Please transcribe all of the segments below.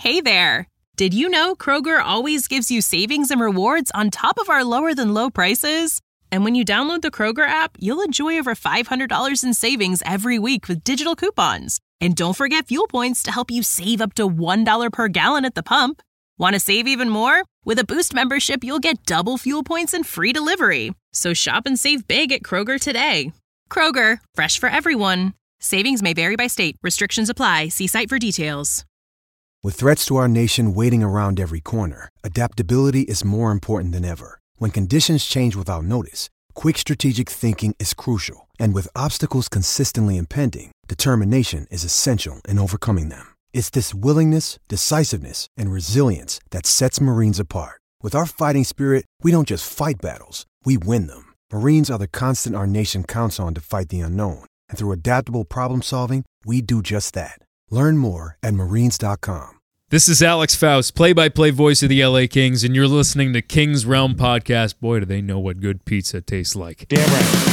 Hey there! Did you know Kroger always gives you savings and rewards on top of our lower-than-low prices? And when you download the Kroger app, you'll enjoy over $500 in savings every week with digital coupons. And don't forget fuel points to help you save up to $1 per gallon at the pump. Want to save even more? With a Boost membership, you'll get double fuel points and free delivery. So shop and save big at Kroger today. Kroger, fresh for everyone. Savings may vary by state. Restrictions apply. See site for details. With threats to our nation waiting around every corner, adaptability is more important than ever. When conditions change without notice, quick strategic thinking is crucial. And with obstacles consistently impending, determination is essential in overcoming them. It's this willingness, decisiveness, and resilience that sets Marines apart. With our fighting spirit, we don't just fight battles, we win them. Marines are the constant our nation counts on to fight the unknown. And through adaptable problem solving, we do just that. Learn more at marines.com. This is Alex Faust, play-by-play voice of the LA Kings, and you're listening to Kings Realm Podcast. Boy, do they know what good pizza tastes like. Damn right.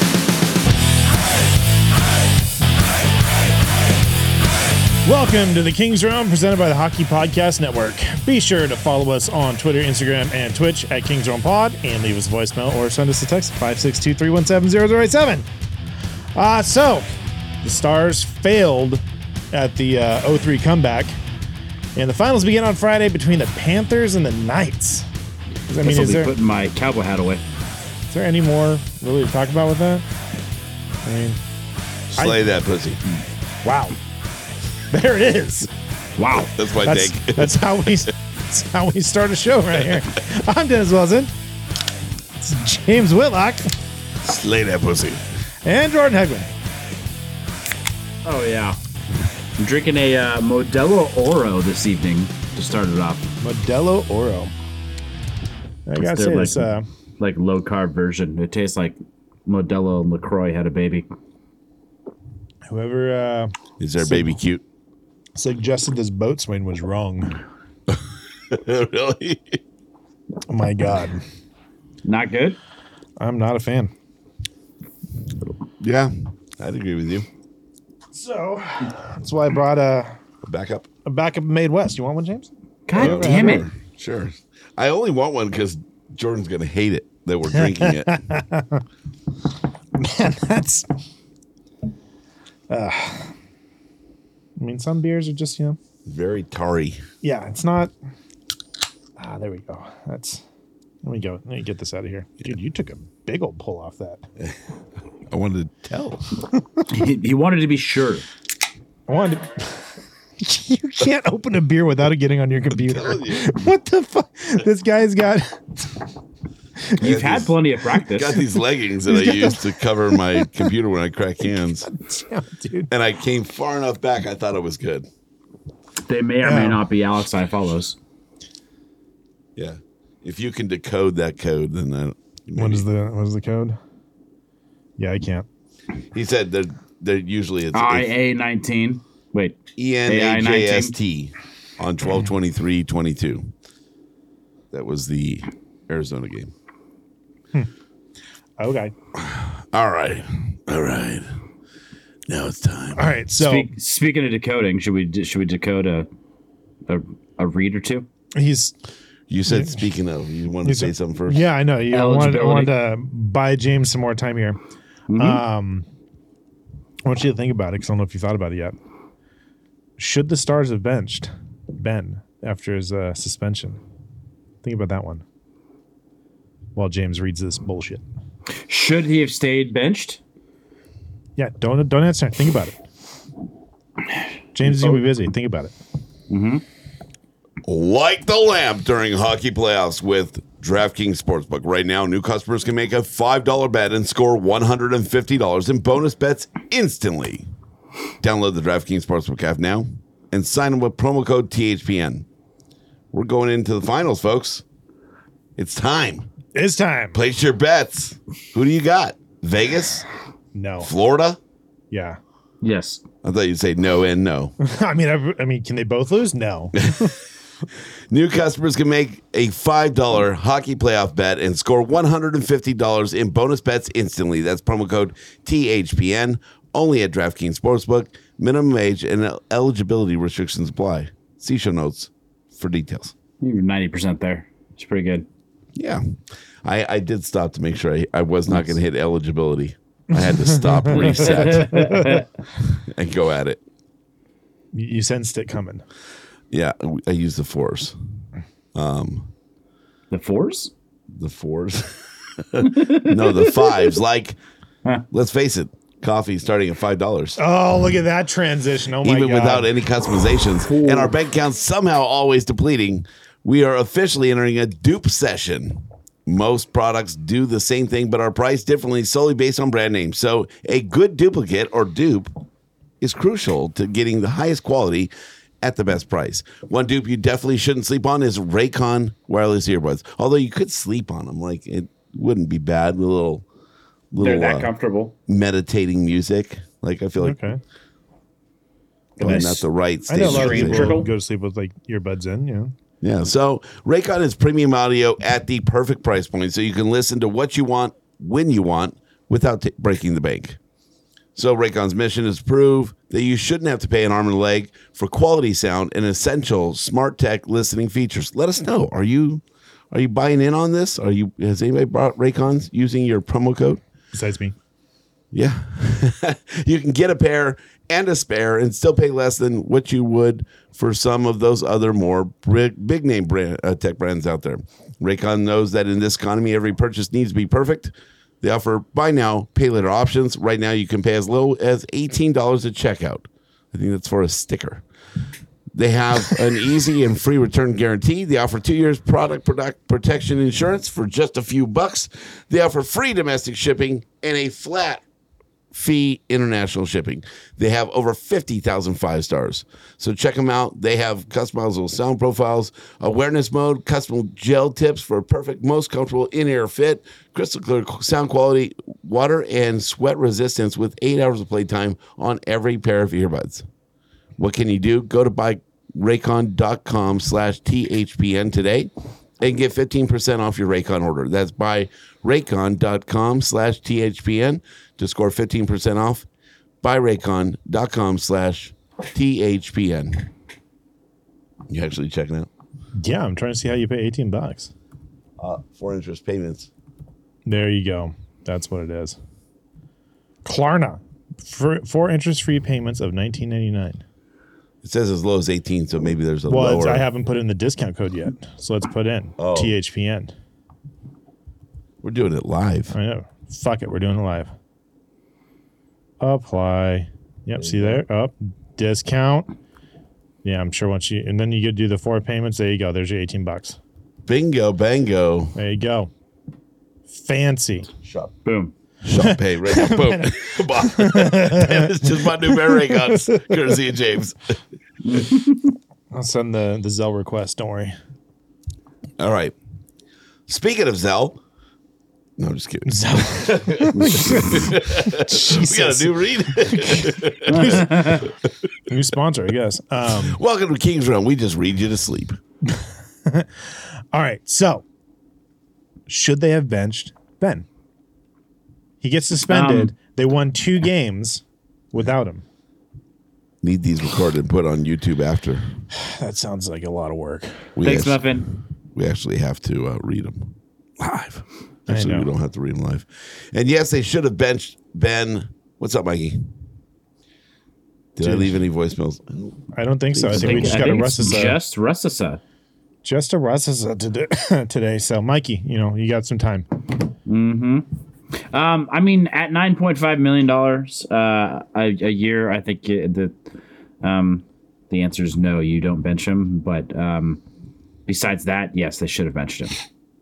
Welcome to the Kings Realm, presented by the Hockey Podcast Network. Be sure to follow us on Twitter, Instagram, and Twitch at Kings Realm Pod, and leave us a voicemail or send us a text at 562-317-0087. So, the Stars failed at the 0-3 comeback, and the finals begin on Friday between the Panthers and the Knights. I mean, is there putting my cowboy hat away? Is there any more really to talk about with that? I mean, slay that pussy. Wow, there it is. Wow, that's my take. That's how we start a show right here. I'm Dennis Wilson. It's James Whitlock. Slay that pussy. And Jordan Hegman. Oh yeah. I'm drinking a Modelo Oro this evening to start it off. Modelo Oro. I gotta say, it's like low carb version. It tastes like Modelo and LaCroix had a baby. Whoever is their baby cute? Suggested this boatswain was wrong. Really? Oh my God. Not good? I'm not a fan. Yeah, I'd agree with you. So that's why I brought a backup Made West. You want one, James? God damn it. Sure. I only want one because Jordan's going to hate it that we're drinking it. Man, that's... I mean, some beers are just, very tarry. Yeah, it's not... there we go. Let me go. Let me get this out of here. Dude, you took a big old pull off that. I wanted to tell. He wanted to be sure. I wanted to... You can't open a beer without it getting on your computer. What the fuck? This guy's got... You've had plenty of practice. Got these leggings that I use to cover my computer when I crack cans. Damn, dude. And I came far enough back, I thought it was good. They may or may not be Alex I follows. Yeah. If you can decode that code, then that... What is the code? Yeah, I can't. He said they're usually... It's IA19. Wait. ENAJST on 12/23/22. That was the Arizona game. Okay. All right. Now it's time. All right. So speaking of decoding, should we decode a read or two? You said speaking of. You wanted to say something first? Yeah, I know. I wanted to buy James some more time here. Mm-hmm. I want you to think about it because I don't know if you thought about it yet. Should the Stars have benched Ben after his suspension? Think about that one while James reads this bullshit. Should he have stayed benched? Yeah, don't answer. Think about it. James is going to be busy. Think about it. Mm-hmm. Light the lamp during hockey playoffs with DraftKings Sportsbook. Right now, new customers can make a $5 bet and score $150 in bonus bets instantly. Download the DraftKings Sportsbook app now and sign up with promo code THPN. We're going into the finals, folks. It's time. It's time. Place your bets. Who do you got? Vegas? No. Florida? Yeah. Yes. I thought you'd say no and no. I mean, can they both lose? No. New customers can make a $5 hockey playoff bet and score $150 in bonus bets instantly. That's promo code THPN. Only at DraftKings Sportsbook. Minimum age and eligibility restrictions apply. See show notes for details. You were 90% there. It's pretty good. Yeah. I did stop to make sure I was not going to hit eligibility. I had to stop, reset, and go at it. You sensed it coming. Yeah, I used the fours. The fours? The fours? No, the fives. Like, let's face it, coffee starting at $5. Oh, look at that transition. Oh, my God. Even without any customizations. And our bank account's somehow always depleting. We are officially entering a dupe session. Most products do the same thing, but are priced differently solely based on brand name. So a good duplicate or dupe is crucial to getting the highest quality at the best price. One dupe you definitely shouldn't sleep on is Raycon wireless earbuds. Although you could sleep on them. Like, it wouldn't be bad with a little They're that comfortable. Meditating music. Like, I feel like Okay. probably not the right I know a lot of station. people go to sleep with like earbuds in, you know. Yeah, so Raycon is premium audio at the perfect price point, so you can listen to what you want, when you want, without breaking the bank. So Raycon's mission is to prove that you shouldn't have to pay an arm and a leg for quality sound and essential smart tech listening features. Let us know. Are you buying in on this? Has anybody bought Raycons using your promo code? Besides me. Yeah. You can get a pair and a spare and still pay less than what you would for some of those other more big name tech brands out there. Raycon knows that in this economy, every purchase needs to be perfect. They offer buy now, pay later options. Right now, you can pay as low as $18 at checkout. I think that's for a sticker. They have an easy and free return guarantee. They offer 2 years product protection insurance for just a few bucks. They offer free domestic shipping and a flat fee international shipping. They have over 50,000 5-stars. So check them out. They have customizable sound profiles, awareness mode, custom gel tips for a perfect, most comfortable in-ear fit, crystal clear sound quality, water and sweat resistance with 8 hours of playtime on every pair of earbuds. What can you do? Go to buyraycon.com/THPN today and get 15% off your Raycon order. That's buyraycon.com/THPN to score 15% off. Buyraycon.com/THPN. You actually checking out? Yeah, I'm trying to see how you pay $18. 4 interest payments. There you go. That's what it is. Klarna. 4 interest-free payments of $19.99. It says as low as 18, so maybe there's a lower. I haven't put in the discount code yet, so let's put in THPN. We're doing it live. I know. Fuck it, we're doing it live. Apply. Yep, see there? Up. Discount. Yeah, I'm sure once and then you get to do the 4 payments. There you go. There's your $18. Bingo, bango. There you go. Fancy. Shop. Boom. Shop pay. Right now. Boom. That is just my new Bear Raycons, courtesy of James. I'll send the Zelle request. Don't worry. All right. Speaking of Zelle. No, I'm just kidding. We got a new read. New sponsor, I guess. Welcome to King's Realm. We just read you to sleep. All right. So, should they have benched Ben? He gets suspended. They won 2 games without him. Need these recorded and put on YouTube after. That sounds like a lot of work. Thanks, Muffin. We actually have to read them live. I Actually, know. we don't have to read them live. And yes, they should have benched Ben. What's up, Mikey? Did I leave any voicemails? I don't think so. I think we just got a Russisa. Just Russisa. Just a Russisa today. So, Mikey, you got some time. Mm-hmm. I mean, at $9.5 million a year, I think the answer is no. You don't bench him. But besides that, yes, they should have benched him.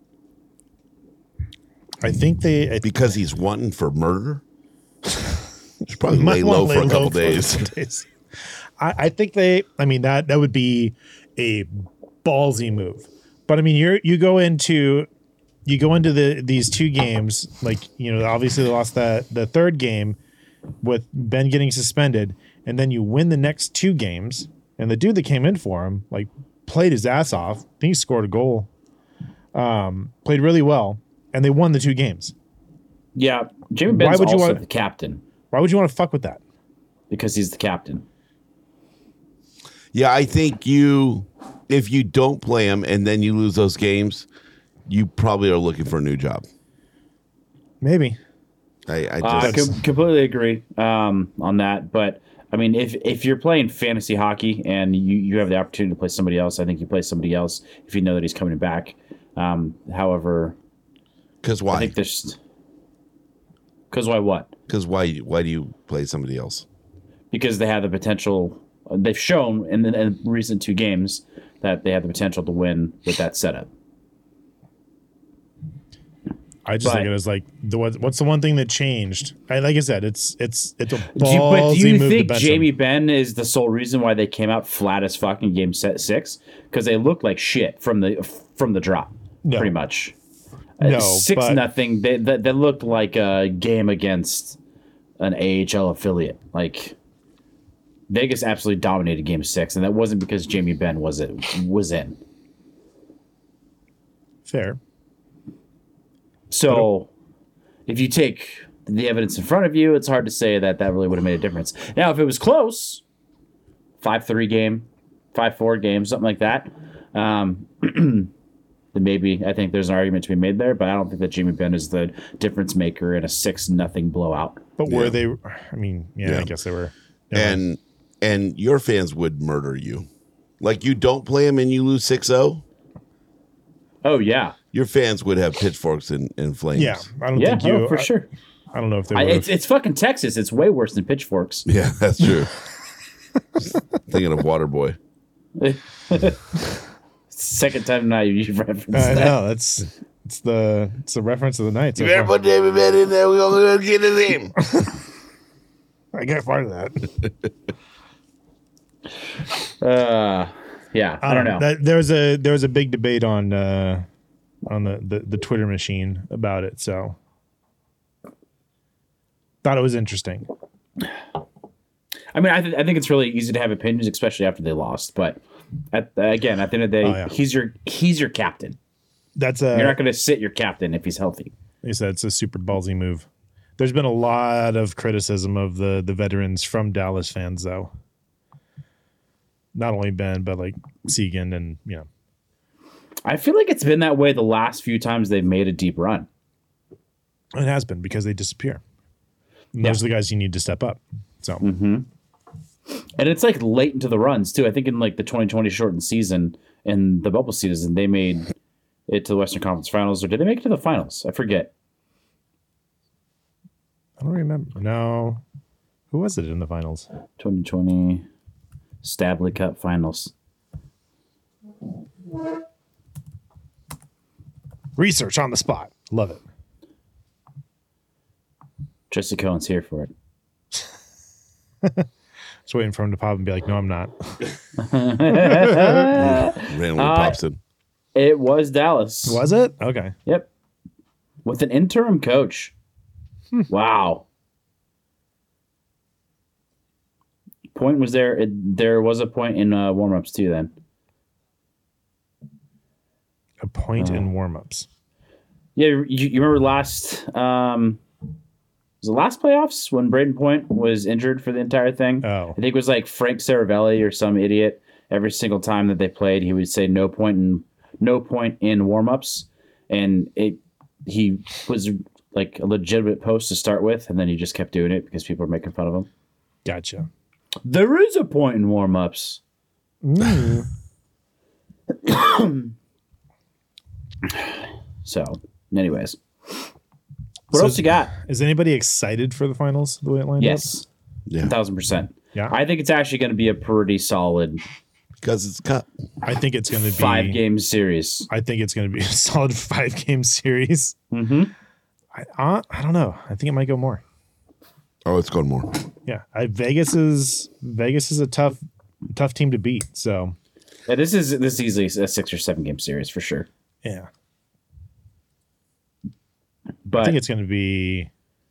I think because he's wanting for murder. Should probably lay low for a couple days. I think that would be a ballsy move. But I mean, you go into these 2 games, like, obviously they lost the third game with Ben getting suspended, and then you win the next 2 games, and the dude that came in for him, like, played his ass off. I think he scored a goal. Played really well, and they won the 2 games. Yeah, Jamie Benn's also the captain. Why would you want to fuck with that? Because he's the captain. Yeah, I think if you don't play him and then you lose those games, you probably are looking for a new job. Maybe. I completely agree on that. But I mean, if you're playing fantasy hockey and you have the opportunity to play somebody else, I think you play somebody else if you know that he's coming back. However, because why? I think there's. Because why what? Because why do you play somebody else? Because they have the potential. They've shown in the recent 2 games that they have the potential to win with that setup. I just think it was like what's the one thing that changed? Like I said, it's a ballsy do you move think to bench Jamie him. Benn is the sole reason why they came out flat as fuck in game 6? Because they looked like shit from the drop, pretty much. No, 6-0. They looked like a game against an AHL affiliate. Like Vegas absolutely dominated game 6, and that wasn't because Jamie Benn was in. Fair. So, if you take the evidence in front of you, it's hard to say that really would have made a difference. Now, if it was close, 5-3 game, 5-4 game, something like that, then maybe I think there's an argument to be made there. But I don't think that Jamie Benn is the difference maker in a 6-0 blowout. But were they? I mean, I guess they were. And your fans would murder you. Like you don't play him and you lose 6-0. Oh yeah. Your fans would have pitchchforks and flames. Yeah, I don't think you. For sure. I don't know if they would. It's fucking Texas. It's way worse than pitchforks. Yeah, that's true. Thinking of Waterboy. Second time tonight you've referenced that. I know it's the reference of the night. You better put David Benn in there. We're gonna get his name. I got part of that. Yeah, I don't know. There was a big debate on the Twitter machine about it, so thought it was interesting. I mean, I think it's really easy to have opinions, especially after they lost. But at the end of the day, he's your captain. You're not going to sit your captain if he's healthy. Like I said, it's a super ballsy move. There's been a lot of criticism of the veterans from Dallas fans, though. Not only Ben, but like Seguin and I feel like it's been that way the last few times they've made a deep run. It has been because they disappear. And those are the guys you need to step up. So, and it's like late into the runs too. I think in like the 2020 shortened season and the bubble season, they made it to the Western Conference Finals, or did they make it to the finals? I forget. I don't remember. No, who was it in the finals? 2020 Stanley Cup Finals. Research on the spot. Love it. Jesse Cohen's here for it. Just waiting for him to pop and be like, no, I'm not. Randomly pops in. It was Dallas. Was it? Okay. Yep. With an interim coach. Wow. Point was there. There was a point in warm-ups too then. A point in warm-ups. Yeah, you remember last... was the last playoffs when Braden Point was injured for the entire thing? Oh. I think it was like Frank Saravelli or some idiot. Every single time that they played, he would say no point in warm-ups. And he was like a legitimate post to start with, and then he just kept doing it because people were making fun of him. Gotcha. There is a point in warm-ups. So, anyways. What else you got? Is anybody excited for the finals the way it lined Yes. Yeah. 1,000%. Yeah. I think it's actually going to be a pretty solid Because it's cup. I think it's going to be 5-game series. I think it's going to be a solid 5-game series. Mm-hmm. I don't know. I think it might go more. Oh, it's going more. Yeah. Vegas is a tough team to beat. So Yeah, this is easily a 6 or 7 game series for sure. yeah. But I think it's going to be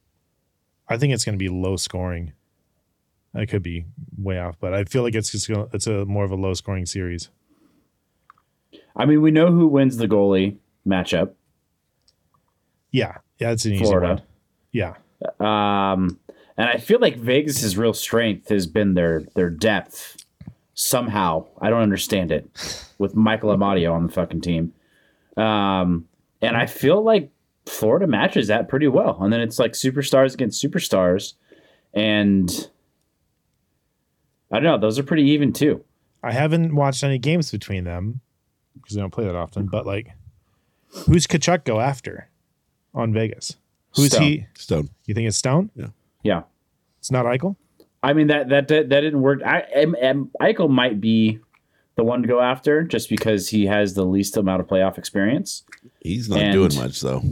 low scoring. I could be way off, but I feel like it's a more of a low scoring series. I mean, we know who wins the goalie matchup. Yeah, it's an easy Florida. one. Yeah, And I feel like Vegas's real strength has been their depth somehow. I don't understand it. With Michael Amadio on the fucking team. And I feel like Florida matches that pretty well. And then it's like superstars against superstars. And I don't know. Those are pretty even too. I haven't watched any games between them because they don't play that often. But like, who's Kachuk go after on Vegas? Who's Stone. he? Stone. You think it's Stone? Yeah. It's not Eichel? I mean, that didn't work. Eichel might be the one to go after just because he has the least amount of playoff experience. He's not And- doing much though.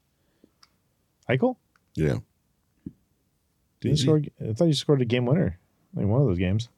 Eichel? Yeah. Did he score? I thought he scored a game winner. Like one of those games.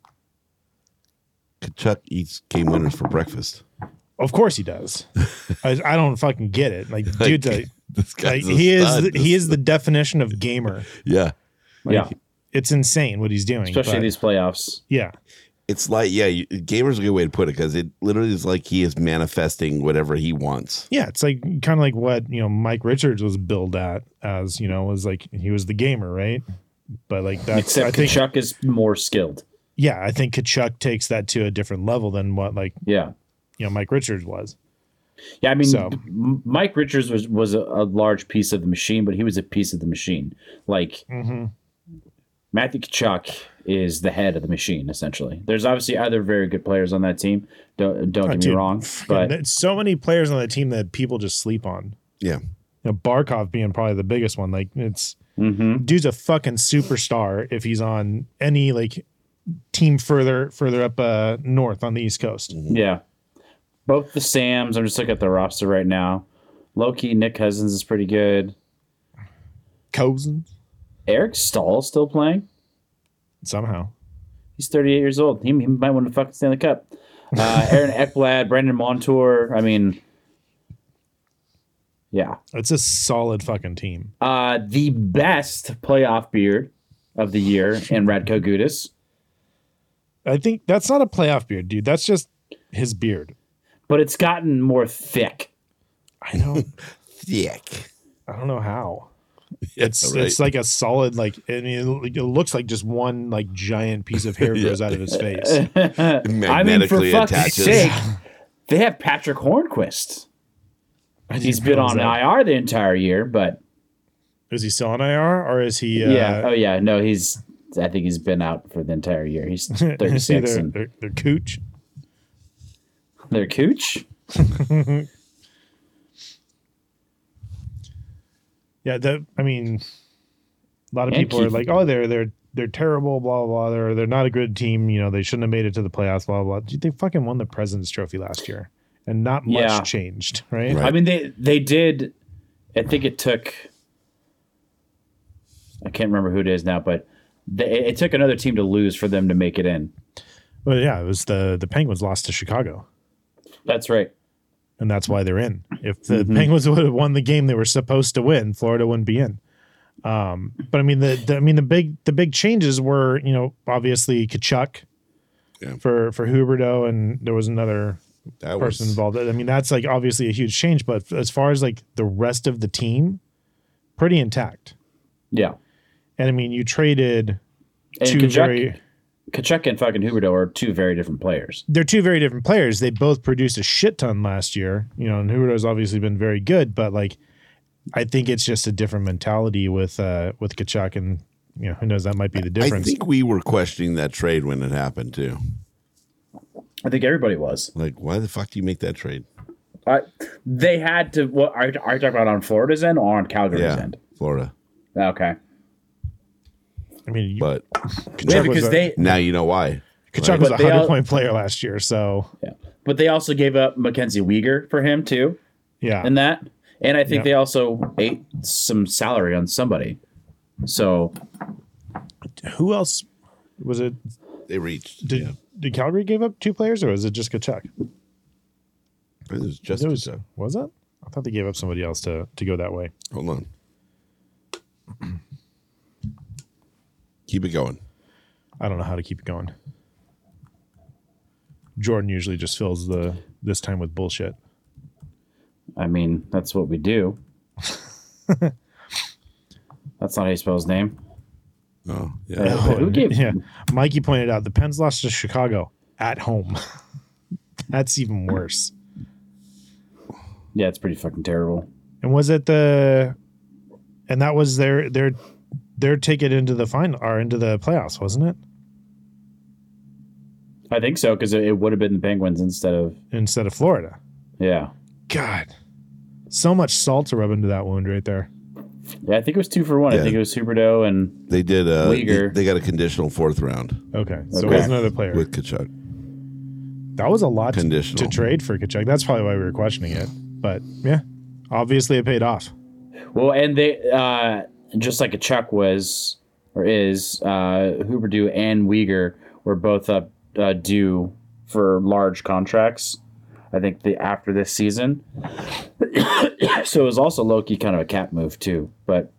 Kachuk eats game winners for breakfast. Of course he does. I don't fucking get it. Like, dude, This like guy's a he stud. is the definition of gamer. Yeah. Yeah. It's insane what he's doing. Especially but- these playoffs. Yeah. It's like, gamer's a good way to put it because it literally is like he is manifesting whatever he wants. Yeah, it's like kind of like what, Mike Richards was billed at as, was like he was the gamer, right? But like that's Except I think Kachuk is more skilled. yeah, I think Kachuk takes that to a different level than what like Yeah. Mike Richards was. Yeah, I mean, So- Mike Richards was a large piece of the machine, but he was a piece of the machine. Like, Matthew Tkachuk is the head of the machine, essentially. There's obviously other very good players on that team. Don't get me Dude, wrong, but there's so many players on the team that people just sleep on. Yeah. Barkov being probably the biggest one. Like it's dude's a fucking superstar if he's on any like team further up north on the East Coast. yeah. Both the Sams, I'm just looking at the roster right now. Low-key, Nick Cousins is pretty good. Cousins Eric Stahl still playing. somehow. He's 38 years old. He might win the fucking Stanley Cup. Aaron Ekblad, Brandon Montour. I mean, yeah. It's a solid fucking team. The best playoff beard of the year in Radko Gudas. I think that's not a playoff beard, dude. That's just his beard. But it's gotten more thick. I don't Thick. I don't know how. Yeah, It's right. it's like a solid like I mean it looks like just one like giant piece of hair grows out of his face. I mean, for magnetically fuck's attaches. sake, they have Patrick Hornquist. He's been on IR the entire year, but Is he still on IR or is he? yeah. Oh, yeah. No, I think he's been out for the entire year. He's Is he 36. and their cooch? their cooch? Yeah, I mean, a lot of And people are Keith- like, "Oh, they're terrible, blah blah blah. They're not a good team. They shouldn't have made it to the playoffs, blah blah." Dude, they fucking won the President's Trophy last year, and not much Yeah. changed, right? Right. I mean, they did. I think it took. I can't remember who it is now, but it took another team to lose for them to make it in. Well, yeah, it was the Penguins lost to Chicago, That's right. and that's why they're in. If the Penguins would have won the game they were supposed to win, Florida wouldn't be in. But I mean, the big changes were, obviously Kachuk Yeah. for Huberdeau, and there was another That person was involved. I mean, that's like obviously a huge change, but as far as like the rest of the team, pretty intact. Yeah. And I mean, you traded And two Kachuk and fucking Huberdeau are two very different players. they're two very different players. They both produced a shit ton last year, and Huberdeau's obviously been very good, but like, I think it's just a different mentality with Kachuk, and who knows, that might be the I difference. think we were questioning that trade when it happened too. I think everybody was. Like, why the fuck do you make that trade? They had to. What are you talking about on Florida's end or on Calgary's Yeah, end? Florida. Okay. I mean, But Yeah, Kachuk was because a- they. now you know why. Kachuk was a But they all- 100-point player last year, so Yeah. But they also gave up Mackenzie Weegar for him too, yeah. in that. And I think Yeah. they also ate some salary on somebody. So Who else was it? They reached. Did Calgary give up two players, or was it just Kachuk? It was just It was, Kachuk. was it? I thought they gave up somebody else to go that way. Hold on. Keep it going. I don't know how to keep it going. Jordan usually just fills this time with bullshit. I mean, that's what we do. That's not how you spell his name. Oh, yeah. Who gave? Yeah, Mikey pointed out the Pens lost to Chicago. at home. That's even worse. Yeah, it's pretty fucking terrible. And was it and that was their ticket into the final or into the playoffs, wasn't it? I think so, because it would have been the Penguins instead of Florida. Yeah. God, so much salt to rub into that wound right there. Yeah, I think it was 2-for-1. Yeah. I think it was Huberdeau and They did. Uyghur. They got a conditional 4th round Okay, so Okay. it was another player. with Kachuk. That was a lot to Conditional. trade for Kachuk. That's probably why we were questioning it. But yeah, obviously it paid off. well, and they just like Kachuk was or is, Huberdeau and Uyghur were both up due for large contracts. I think after this season. So it was also low-key kind of a cap move too. But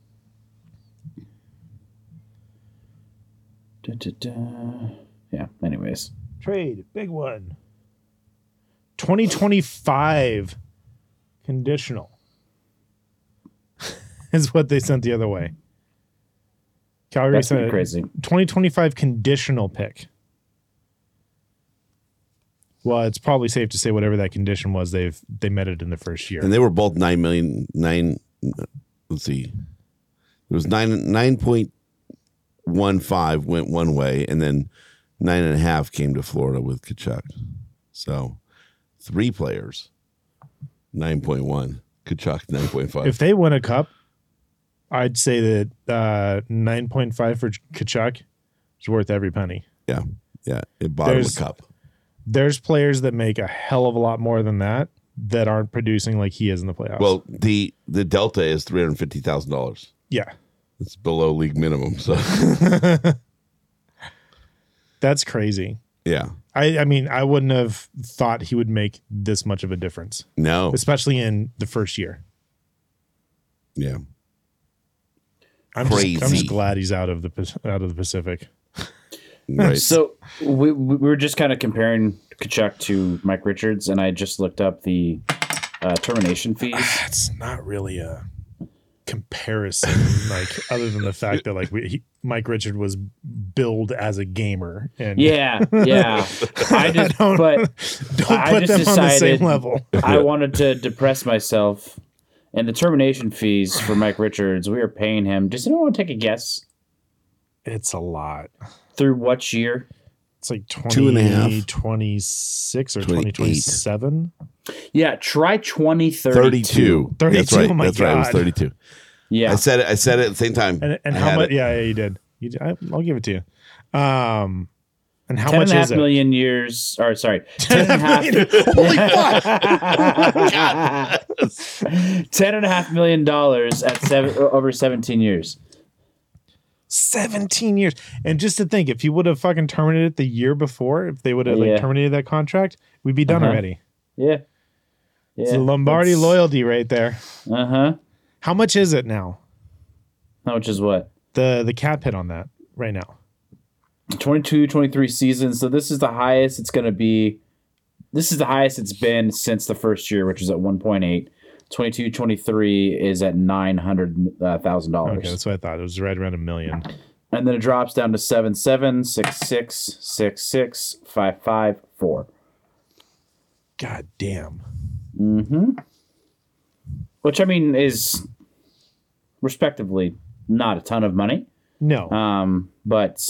yeah, anyways. Trade, big one. 2025 conditional is what they sent the other way. Calgary That's sent pretty a crazy. 2025 conditional pick. Well, it's probably safe to say whatever that condition was, they met it in the first year. And they were both 9 million. Let's see. It was 9.15 went one way, and then 9.5 came to Florida with Kachuk. So 3 players, 9.1. Kachuk 9.5. If they win a cup, I'd say that 9.5 for Kachuk is worth every penny. yeah, it bought him a There's- cup. There's players that make a hell of a lot more than that aren't producing like he is in the playoffs. Well, the delta is $350,000. yeah, It's below league minimum. So that's crazy. yeah, I mean, I wouldn't have thought he would make this much of a difference, no, especially in the first year. yeah. I'm Crazy. just glad he's out of the Pacific. Right. So we were just kind of comparing Kachuk to Mike Richards, and I just looked up the termination fees. That's not really a comparison, like other than the fact that like Mike Richard was billed as a gamer, and Yeah. I just, don't but I put just them on the same decided level. I wanted to depress myself, and the termination fees for Mike Richards, we were paying him. Does anyone want to take a guess It's a lot. through what year? It's like 2.5. 2026 or 28. 2027. Yeah, try 2032. 32. That's 32, right. oh my That's right. It was God. 32. Yeah, I said it at the same time. And I how had much? it. Yeah, you did. I'll give it to you. And how 10 much and a half is it? million years, or sorry, 10 and a half, Holy fuck! $10.5 million at over 17 years. 17 years. And just to think, if he would have fucking terminated it the year before, if they would have Yeah. like terminated that contract, we'd be done already. Yeah. It's a Lombardi loyalty right there. Uh-huh. How much is it now? How much is what? The cap hit on that right now. 22-23 season. So this is the highest it's going to be. This is the highest it's been since the first year, which is at 1.8. 22-23 is at $900,000. Okay, that's what I thought. It was right around $1 million. And then it drops down to 7.7, 6.6, 6.6, 5.5, 4. God damn. Which I mean is respectively not a ton of money. No. But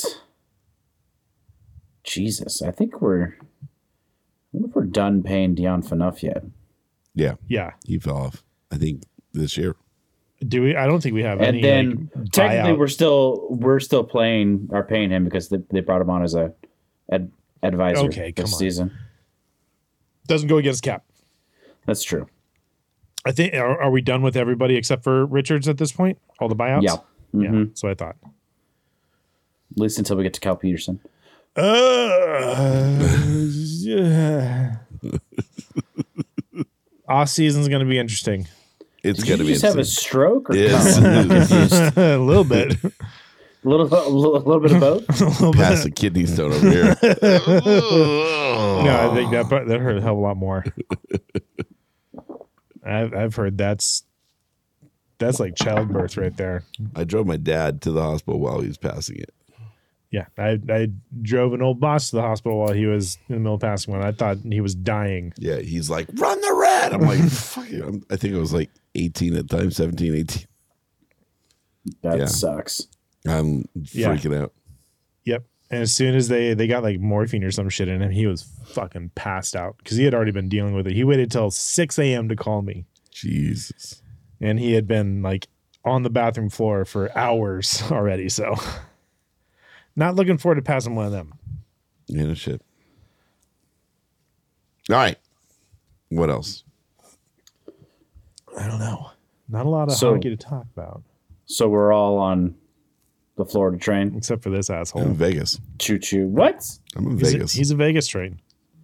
Jesus, I think we're done paying Dion Phaneuf yet. Yeah, yeah. he fell off. I think this year. Do we? I don't think we have And any. then like, technically buyout. we're still paying him because they brought him on as a advisor Okay, come this on. season. Doesn't go against cap. That's true. I think. Are we done with everybody except for Richards at this point? All the buyouts. Yeah. Yeah. Mhm. So I thought. At least until we get to Cal Peterson. Yeah. Off season's going to be interesting. It's Did going you to be just have a insane. stroke or Yes. I'm confused. A little bit. a little bit of both? Pass the kidney stone over here. No, I think that hurt a hell of a lot more. I've heard that's like childbirth right there. I drove my dad to the hospital while he was passing it. Yeah, I drove an old boss to the hospital while he was in the middle of passing one. I thought he was dying. Yeah, he's like, run the red. I'm like, fuck you. I think I was like 18 at the time, 17, 18. That sucks. I'm freaking out. Yep. And as soon as they got like morphine or some shit in him, he was fucking passed out because he had already been dealing with it. He waited till 6 a.m. to call me. Jesus. And he had been like on the bathroom floor for hours already. So not looking forward to passing one of them. Yeah, no shit. All right. What else? I don't know. Not a lot of hockey to talk about. So we're all on the Florida train. Except for this asshole. I'm in Vegas. Choo choo. What? I'm in Vegas. He's a Vegas train.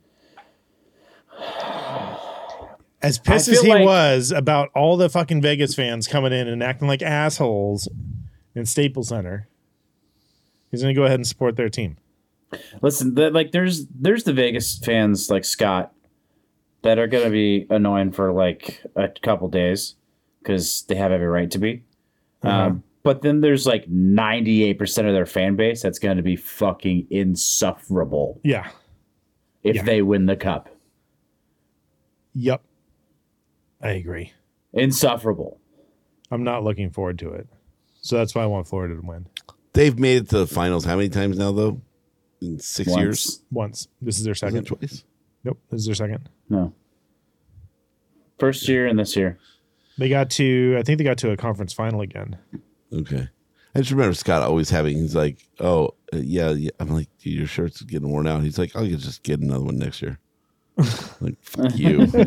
As pissed as he was about all the fucking Vegas fans coming in and acting like assholes in Staples Center, he's going to go ahead and support their team. Listen, there's the Vegas fans like Scott that are going to be annoying for like a couple days because they have every right to be. But then there's like 98% of their fan base that's going to be fucking insufferable. Yeah. If they win the cup. Yep. I agree. Insufferable. I'm not looking forward to it. So that's why I want Florida to win. They've made it to the finals how many times now, though? In 6 years? Once. This is their second. Twice? Nope. This is their second. No. First year and this year. I think they got to a conference final again. Okay. I just remember Scott always he's like, oh, yeah. I'm like, dude, your shirt's getting worn out. He's like, I'll just get another one next year. Like, fuck you. So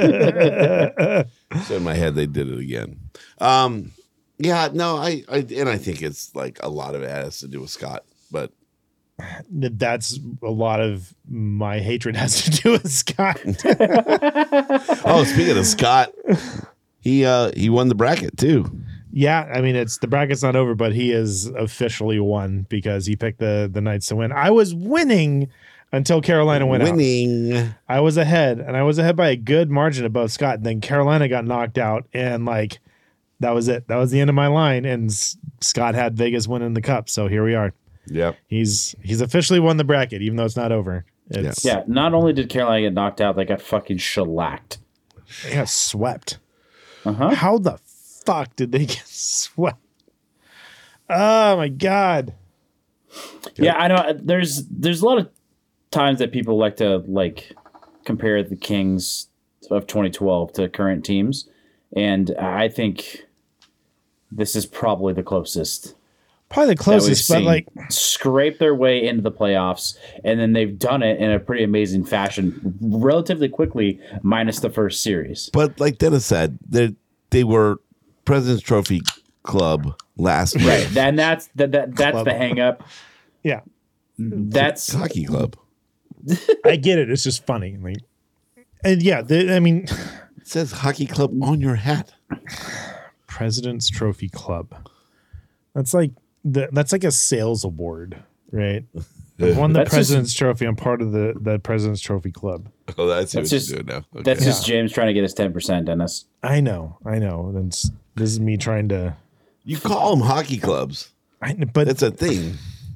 in my head, they did it again. Yeah, no, I think it's like a lot of it has to do with Scott, but that's a lot of my hatred has to do with Scott. Oh, speaking of Scott, he won the bracket too. Yeah, I mean the bracket's not over, but he is officially won because he picked the Knights to win. I was winning until Carolina went out. I was ahead, and I was ahead by a good margin above Scott. And then Carolina got knocked out, and like that was it. That was the end of my line. And Scott had Vegas winning the cup, so here we are. Yep. He's officially won the bracket, even though it's not over. Yeah. Not only did Carolina get knocked out, they got fucking shellacked. They got swept. How the fuck did they get swept? Oh my god. Yeah, I know. There's a lot of times that people like to compare the Kings of 2012 to current teams, and I think this is probably the closest. Probably the closest, but like scrape their way into the playoffs, and then they've done it in a pretty amazing fashion, relatively quickly, minus the first series. But like Dennis said, they were President's Trophy Club last year. Right, and that's the hang up. Yeah, that's hockey club. I get it. It's just funny. Like, and yeah, it says hockey club on your hat. President's Trophy Club. That's like a sales award, right? I won the President's Trophy. I'm part of the President's Trophy Club. Oh, that's what you're doing now. Okay. That's just James trying to get his 10%, Dennis. I know. This is me trying to. You call them hockey clubs, but that's a thing.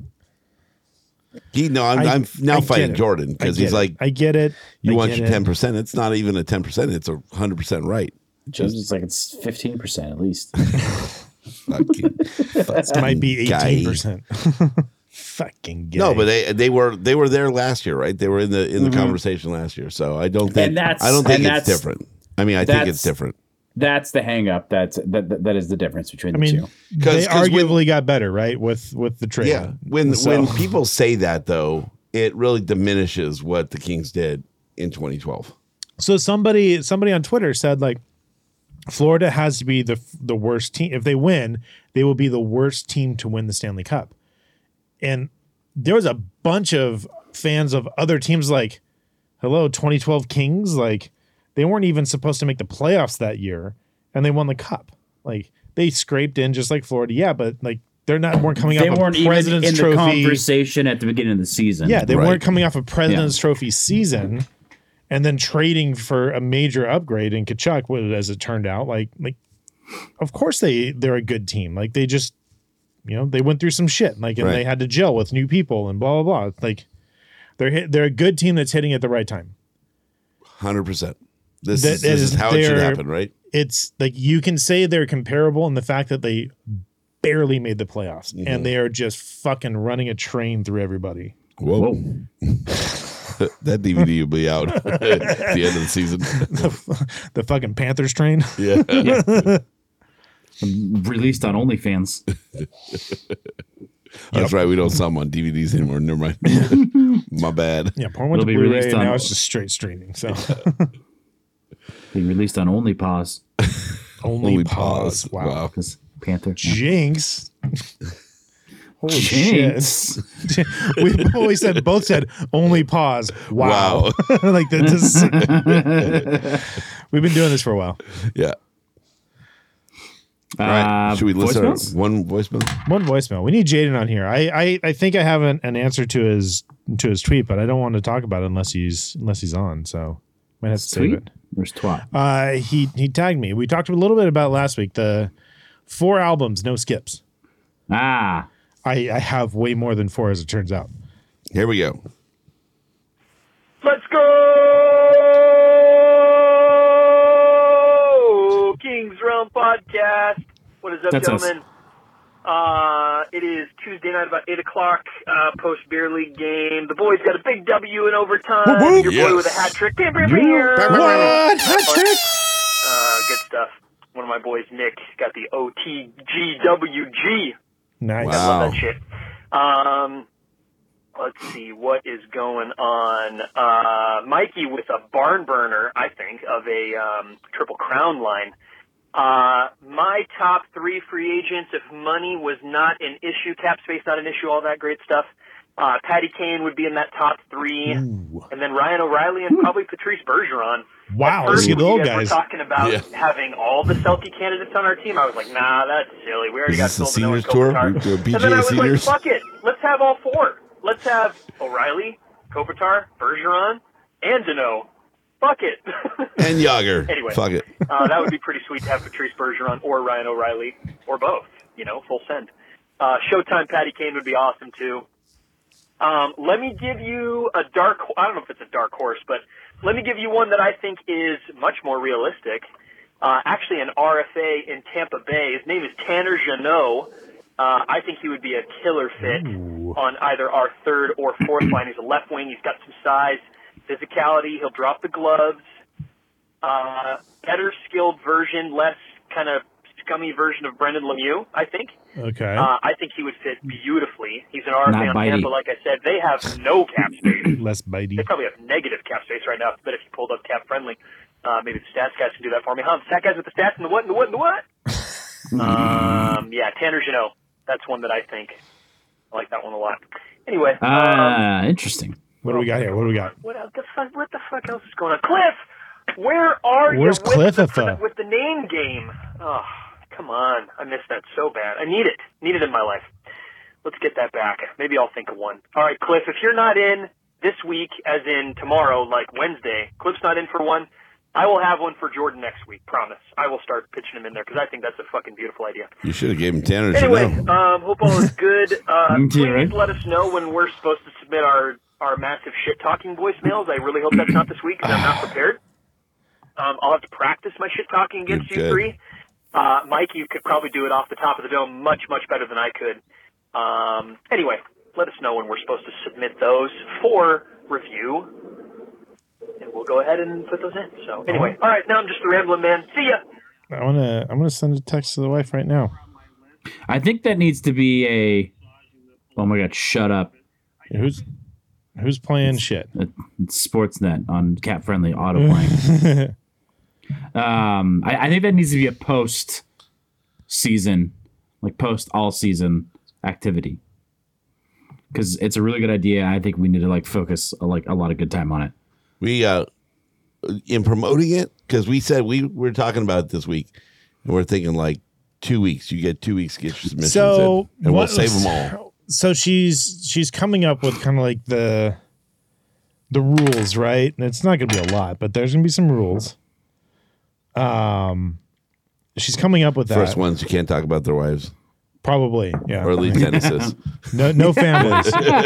I'm now fighting Jordan because he's like, I get it. You want your 10%? It's not even a 10%. It's 100% right. James is like it's 15% at least. It might be 18%. Fucking gay. No, but they were there last year, right? They were in the conversation last year. So I don't think it's different. I mean, I think it's different. That's the hang up. That is the difference between the two. They arguably got better, right? With the trade. Yeah. When people say that though, it really diminishes what the Kings did in 2012. So somebody on Twitter said like Florida has to be the worst team. If they win, they will be the worst team to win the Stanley Cup. And there was a bunch of fans of other teams like, hello, 2012 Kings. Like, they weren't even supposed to make the playoffs that year, and they won the cup. Like, they scraped in just like Florida. Yeah, but like weren't coming off a President's Trophy. They weren't even in the conversation at the beginning of the season. Yeah, they weren't coming off a President's Trophy season and then trading for a major upgrade in Kachuk, as it turned out. Like of course they're a good team. Like, they just they went through some shit, and they had to gel with new people and blah blah blah. Like they're a good team that's hitting at the right time. 100%. This is how it should happen, right? It's like you can say they're comparable in the fact that they barely made the playoffs, and they are just fucking running a train through everybody. Whoa. That DVD will be out at the end of the season. The fucking Panthers train. Yeah. Released on OnlyFans. That's right. We don't sell them on DVDs anymore. Never mind. My bad. Yeah, porn went to Blu-ray, and now it's just straight streaming. So being released on OnlyPause. Only pause. Wow. Because Panther. Jinx. Holy Jinx. shit. We've always both said only pause. Wow. Like this. We've been doing this for a while. Yeah. All right. Should we listen to one voicemail? One voicemail. We need Jaden on here. I think I have an answer to his tweet, but I don't want to talk about it unless he's on. So might have to save it. Where's twat? He tagged me. We talked a little bit about last week the 4 albums, no skips. I have way more than 4 as it turns out. Here we go. Let's go, Kings Realm Podcast. What is up, That's gentlemen? It is Tuesday night, about 8 o'clock, post beer league game. The boys got a big W in overtime. Your boy with a hat trick. What? Hat trick? Good stuff. One of my boys, Nick, got the OTGWG. Nice. I love that shit. Let's see what is going on. Mikey with a barn burner, I think, of a Triple Crown line. My top 3 free agents, if money was not an issue, cap space not an issue, all that great stuff. Patty Kane would be in that top 3. Ooh. And then Ryan O'Reilly and probably Patrice Bergeron. Wow, let's get the old guys. We're talking about having all the Selkie candidates on our team. I was like, nah, that's silly. We already got the seniors tour. And then I was like, fuck it. Let's have all 4. Let's have O'Reilly, Kopitar, Bergeron, and Deneau. Fuck it. And Yager. Anyway, fuck it. That would be pretty sweet to have Patrice Bergeron or Ryan O'Reilly or both. Full send. Showtime Patty Kane would be awesome too. Let me give you I don't know if it's a dark horse, but let me give you one that I think is much more realistic. Actually, an RFA in Tampa Bay. His name is Tanner Jeannot. I think he would be a killer fit on either our 3rd or 4th line. He's a left wing. He's got some size, physicality. He'll drop the gloves. Better skilled version, less kind of scummy version of Brendan Lemieux, I think. Okay. I think he would fit beautifully. He's an RFA on Tampa, like I said. They have no cap space. Less bitey. They probably have negative cap space right now, but if you pulled up cap friendly, maybe the stats guys can do that for me. Stat guys with the stats and the what and the what and the what? Tanner Jeannot. That's one that I think. I like that one a lot. Anyway. Interesting. What do we got here? What do we got? What the fuck else is going on? Cliff! Where are Where's you Cliff with the name game? Oh, come on. I missed that so bad. I need it. Need it in my life. Let's get that back. Maybe I'll think of one. All right, Cliff, if you're not in this week, as in tomorrow, like Wednesday, Cliff's not in for one, I will have one for Jordan next week. Promise. I will start pitching him in there because I think that's a fucking beautiful idea. You should have gave him Tanner. Anyway, hope all is good. Please let us know when we're supposed to submit our massive shit-talking voicemails. I really hope that's not this week because I'm not prepared. I'll have to practice my shit-talking against you 3. Mike, you could probably do it off the top of the dome much, much better than I could. Anyway, let us know when we're supposed to submit those for review. And we'll go ahead and put those in. So anyway, all right, now I'm just a rambling man. See ya. I'm gonna send a text to the wife right now. I think that needs to be a. Oh my God! Shut up. Who's playing shit? It's Sportsnet on Cap Friendly auto playing. I think that needs to be a post season, like post all season activity, because it's a really good idea. I think we need to focus a lot of good time on it. We in promoting it, because we said we're talking about it this week, and we're thinking 2 weeks. You get 2 weeks to get your submissions in, and we'll save them all. So she's coming up with kind of the rules, right? And it's not going to be a lot, but there's going to be some rules. She's coming up with that. First ones you can't talk about their wives. Probably, yeah. Or at least Dennis's. No families.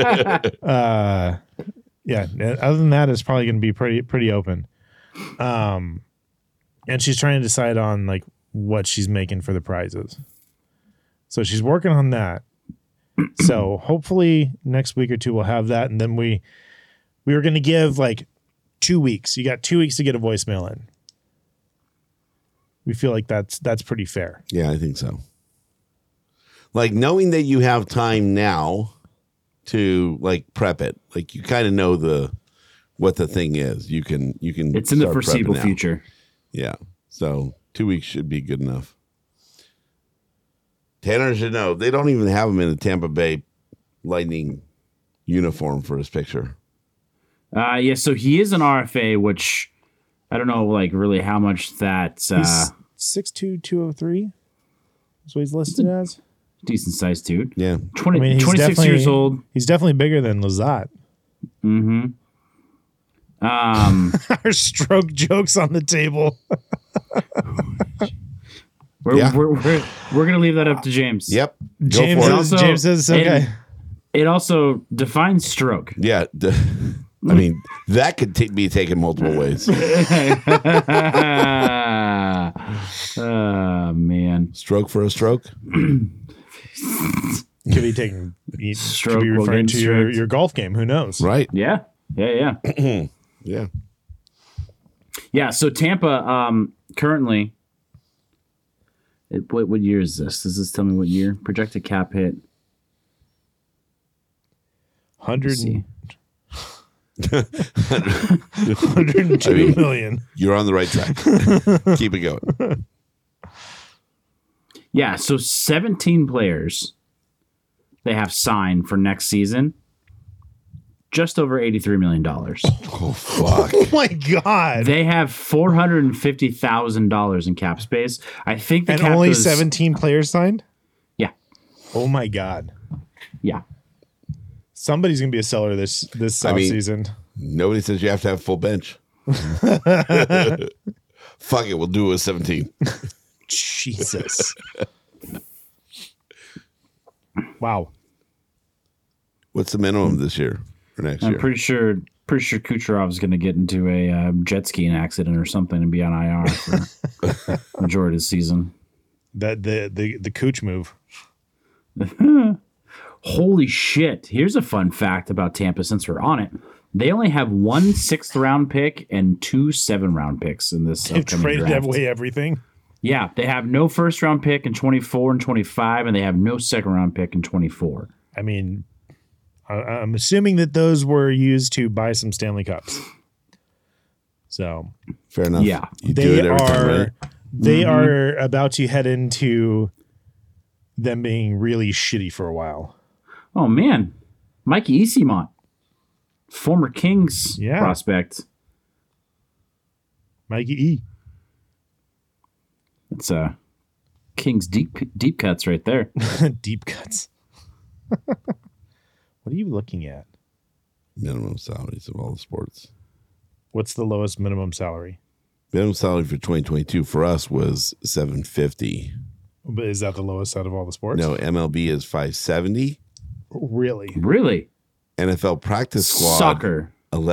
Yeah. Other than that, it's probably going to be pretty open. And she's trying to decide on like what she's making for the prizes. So she's working on that. So hopefully next week or two we'll have that, and then we were going to give like 2 weeks. You got 2 weeks to get a voicemail in. We feel like that's pretty fair. Yeah, I think so. Like knowing that you have time now to like prep it, like you kind of know what the thing is. You can. It's in the start foreseeable prepping now. future. Yeah, so 2 weeks should be good enough. Tanner should know they don't even have him in the Tampa Bay Lightning uniform for his picture. Yeah, so he is an RFA, which I don't know, like really how much that. He's 6'2", 203. That's what he's listed as. Decent sized dude. Yeah. 26 years old. He's definitely bigger than Lazat. Mm-hmm. Our stroke jokes on the table. We're gonna leave that up to James. Yep. Go James for it. Also, James says okay. It also defines stroke. Yeah. I mean, that could be taken multiple ways. Man. Stroke for a stroke. Could be taking Stroke could be while referring getting to your stroked. golf game. Who knows? Right. Yeah. Yeah. Yeah. So Tampa, currently, what year is this? Does this tell me what year? Projected cap hit. 102 I mean, million. You're on the right track. Keep it going. Yeah, so 17 players they have signed for next season. Just over $83 million. Oh, fuck. Oh my god! They have $450,000 in cap space. I think the And cap only goes, 17 players signed. Yeah, Oh my god! yeah. Somebody's gonna be a seller this season. Nobody says you have to have full bench. Fuck it. We'll do it with 17. Jesus. Wow. What's the minimum this year or next I'm year? pretty sure Kucherov's going to get into a jet skiing accident or something and be on IR for majority of the season. That the Cooch move. Holy shit. Here's a fun fact about Tampa since we're on it. They only have 1 6th-round pick and 2 7th-round picks in this They've upcoming traded draft. away everything. Yeah, they have no 1st-round pick in 24 and 25, and they have no 2nd-round pick in 24. I mean, I'm assuming that those were used to buy some Stanley Cups. So Fair enough. Yeah. You do it every time, right? they are about to head into them being really shitty for a while. Oh, man. Mikey Easemont, former Kings prospect. Mikey E. It's Kings deep cuts right there. Deep cuts. What are you looking at? Minimum salaries of all the sports. What's the lowest minimum salary? Minimum salary for 2022 for us was $750. But is that the lowest out of all the sports? No, MLB is $570. Really? Really? NFL practice squad Soccer.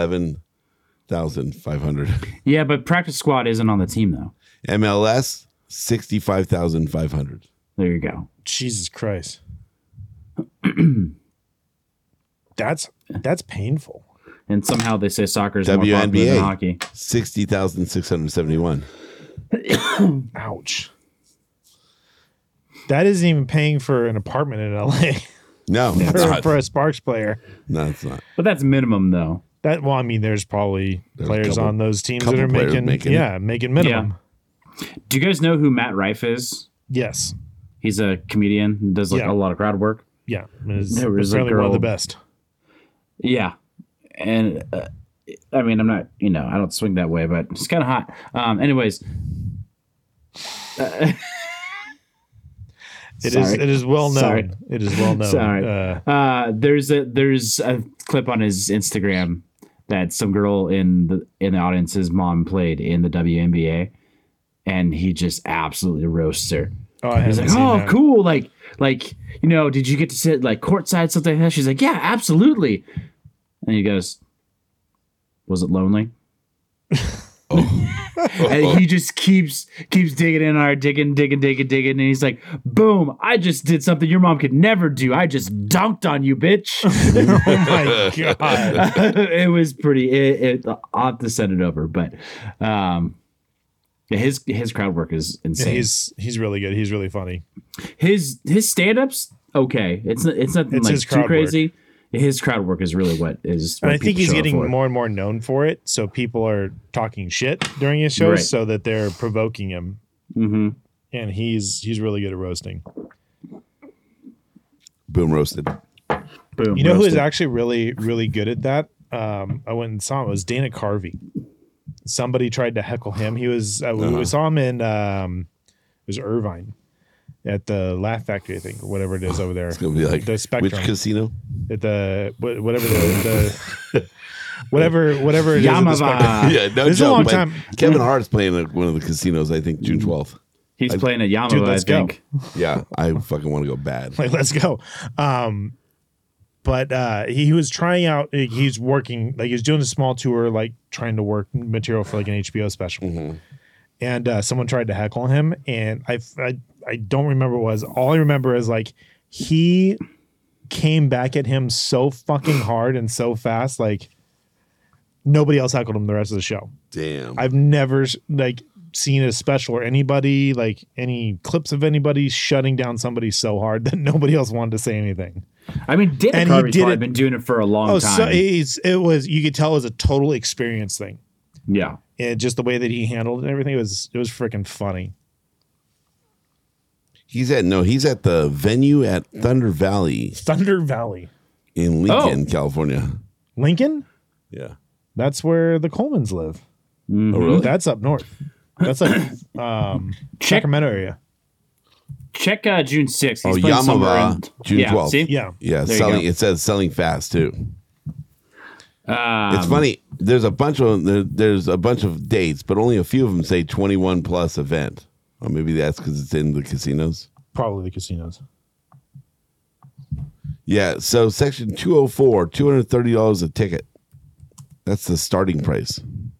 $11,500. Yeah, but practice squad isn't on the team, though. MLS $65,500. There you go. Jesus Christ. That's painful. And somehow they say soccer is more popular than WNBA hockey. $60,671. Ouch. That isn't even paying for an apartment in LA No, it's not. for a Sparks player. No, it's not. But that's minimum, though. I mean, there's probably players couple- on those teams that couple are players making minimum. Do you guys know who Matt Rife is? Yes. He's a comedian who does a lot of crowd work. Yeah. It's There was a apparently one of the girl- best. Yeah. And I mean, I'm not, I don't swing that way, but it's kind of hot. Anyways. It is well known. Sorry. It is well known. Sorry. There's a clip on his Instagram that some girl in the audience's mom played in the WNBA, and he just absolutely roasts her. Oh, I He's haven't like, seen oh, that. cool. Like, did you get to sit like courtside, something like that? She's like, yeah, absolutely. And he goes, was it lonely? And he just keeps digging in our digging. And he's like, boom, I just did something your mom could never do. I just dunked on you, bitch. Oh my God. It was pretty, I'll have to send it over. But his crowd work is insane. He's really good. He's really funny. His stand-ups, okay. It's nothing It's like his too crowd crazy. His crowd work is really what is. And What I think people he's show up getting for. more and more known for it. So people are talking shit during his shows Right. so that they're provoking him. Mm-hmm. And he's really good at roasting. Boom roasted. Boom. You know who is roasted. actually really, really good at that? I went and saw him. It was Dana Carvey. Somebody tried to heckle him. He was we saw him in it was Irvine at the Laugh Factory, I think, or whatever it is over there. It's gonna be like the Spectrum. which casino? At the whatever the whatever it is. at the Yamava. Spectrum. Yeah, no This is a joke. long but time. Kevin Hart's playing at one of the casinos. I think June 12th. He's playing at Yamava, Dude, let's I think. Yeah, I fucking want to go bad. Like, let's go. But he was trying out. He's working, like, he was doing a small tour, like trying to work material for like an HBO special. And someone tried to heckle him, and I don't remember what it was. All I remember is like he came back at him so fucking hard and so fast, like nobody else heckled him the rest of the show. Damn. I've never like seen a special or anybody, like any clips of anybody shutting down somebody so hard that nobody else wanted to say anything. I mean, Dana And he Carvey's did probably it- been doing it for a long time. So it was, you could tell it was a total experience thing. Yeah. And just the way that he handled it and everything, it was freaking funny. He's at the venue at Thunder Valley Thunder Valley. in Lincoln, California. Lincoln? Yeah. That's where the Colemans live. Oh, really? That's up north. That's like Sacramento area. Check June 6th. He's Oh, playing somewhere Yamava, in- June yeah, 12th. See? Yeah. Yeah, There you selling. go. It says selling fast too. It's funny. There's a bunch of dates, but only a few of them say 21 plus event. Or maybe that's because it's in the casinos. Probably the casinos. Yeah. So section 204, $230 a ticket. That's the starting price.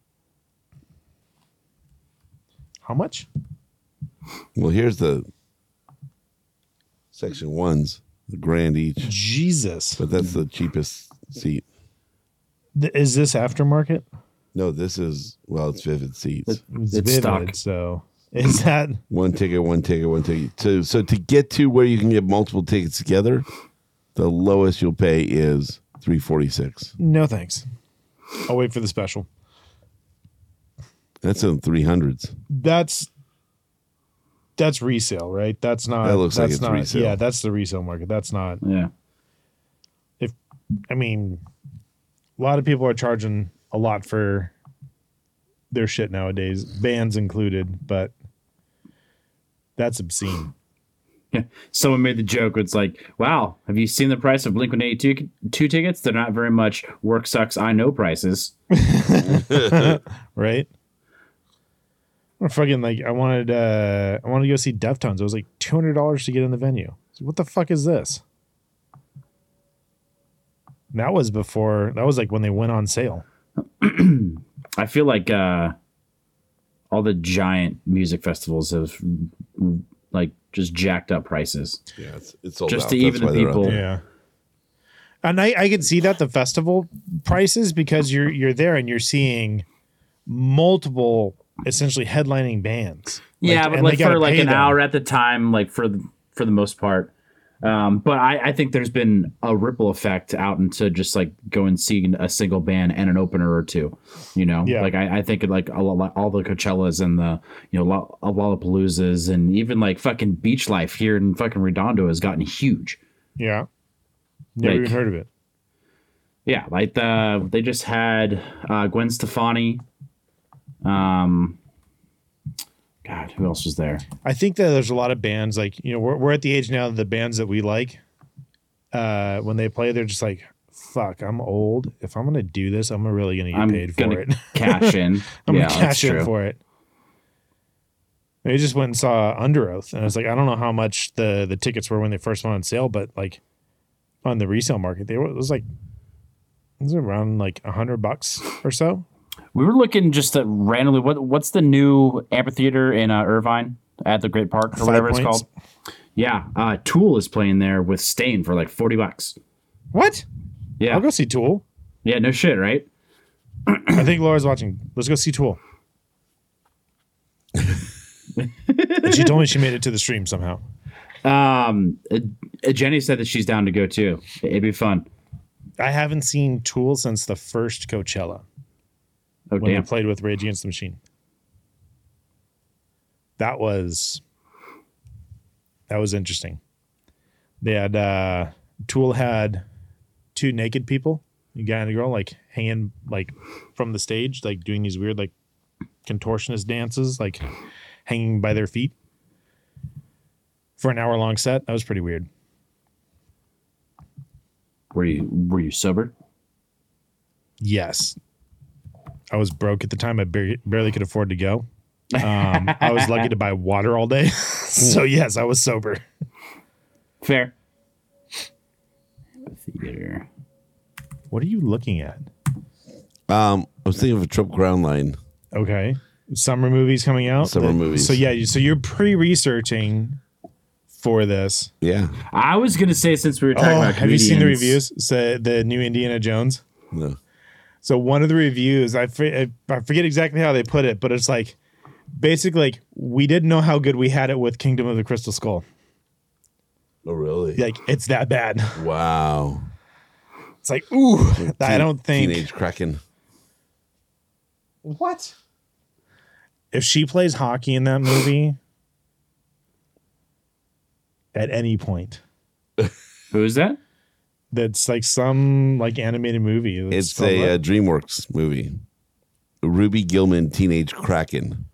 How much? Well, here's the section ones, the grand each, Jesus. but that's the cheapest seat. Is this aftermarket? No, this is it's Vivid seats. It's It's Vivid, stock. so is that One ticket. So to get to where you can get multiple tickets together, the lowest you'll pay is $346. no thanks. I'll wait for the special. That's in the 300s. That's resale, right? That's not. That looks like that's it's not, resale. Yeah, that's the resale market. That's not. Yeah. I mean, a lot of people are charging a lot for their shit nowadays, bands included, but that's obscene. Yeah. Someone made the joke. It's like, wow, have you seen the price of Blink-182 tickets? They're not very much work sucks, I know prices. Right? Or fucking like I wanted to go see Deftones. It was like $200 to get in the venue. So what the fuck is this? That was like when they went on sale. I feel like all the giant music festivals have like just jacked up prices. Yeah, it's sold Just out. to That's even the why they're up. people. Yeah. And I can see that the festival prices, because you're there and you're seeing multiple essentially headlining bands. Yeah, but and like they gotta for like pay an them. hour at the time, like for the most part. But I think there's been a ripple effect out into just like go and see a single band and an opener or two, you know. Yeah. Like I think like all the Coachellas and the Lollapaloozas and even like fucking Beach Life here in fucking Redondo has gotten huge. Yeah. Never Like- even heard of it. Yeah, like they just had Gwen Stefani. God, who else was there? I think that there's a lot of bands like, we're at the age now that the bands that we like, when they play, they're just like, fuck, I'm old. If I'm going to do this, I'm really going to get I'm paid for gonna it. cash in. I'm Yeah, going to that's cash in true. for it. I just went and saw Under Oath, and I was like, I don't know how much the tickets were when they first went on sale, but like on the resale market, it was around like $100 or so. We were looking just at randomly. What's the new amphitheater in Irvine at the Great Park or whatever it's called? Yeah, Tool is playing there with Stain for like $40. What? Yeah, I'll go see Tool. Yeah, no shit, right? I think Laura's watching. Let's go see Tool. And she told me she made it to the stream somehow. Jenny said that she's down to go too. It'd be fun. I haven't seen Tool since the first Coachella. Oh, when damn. they played with Rage Against the Machine. That was interesting. They had Tool had two naked people, a guy and a girl, like hanging like from the stage, like doing these weird like contortionist dances, like hanging by their feet for an hour-long set. That was pretty weird. Were you sober? Yes. I was broke at the time. I barely could afford to go. I was lucky to buy water all day. So, yes, I was sober. Fair. Theater. What are you looking at? I was thinking of a Triple Crown line. Okay. Summer movies coming out? Summer movies. So, yeah, so you're pre-researching for this. Yeah. I was going to say, since we were talking about have you seen the comedians- reviews? So the new Indiana Jones? No. So one of the reviews, I forget exactly how they put it, but it's like, basically, like, we didn't know how good we had it with Kingdom of the Crystal Skull. Oh, really? Like, it's that bad. Wow. It's like, ooh, I don't think. Teenage Kraken. What? If she plays hockey in that movie, at any point, Who is that? that's like some like animated movie. It's a DreamWorks movie. Ruby Gilman, Teenage Kraken.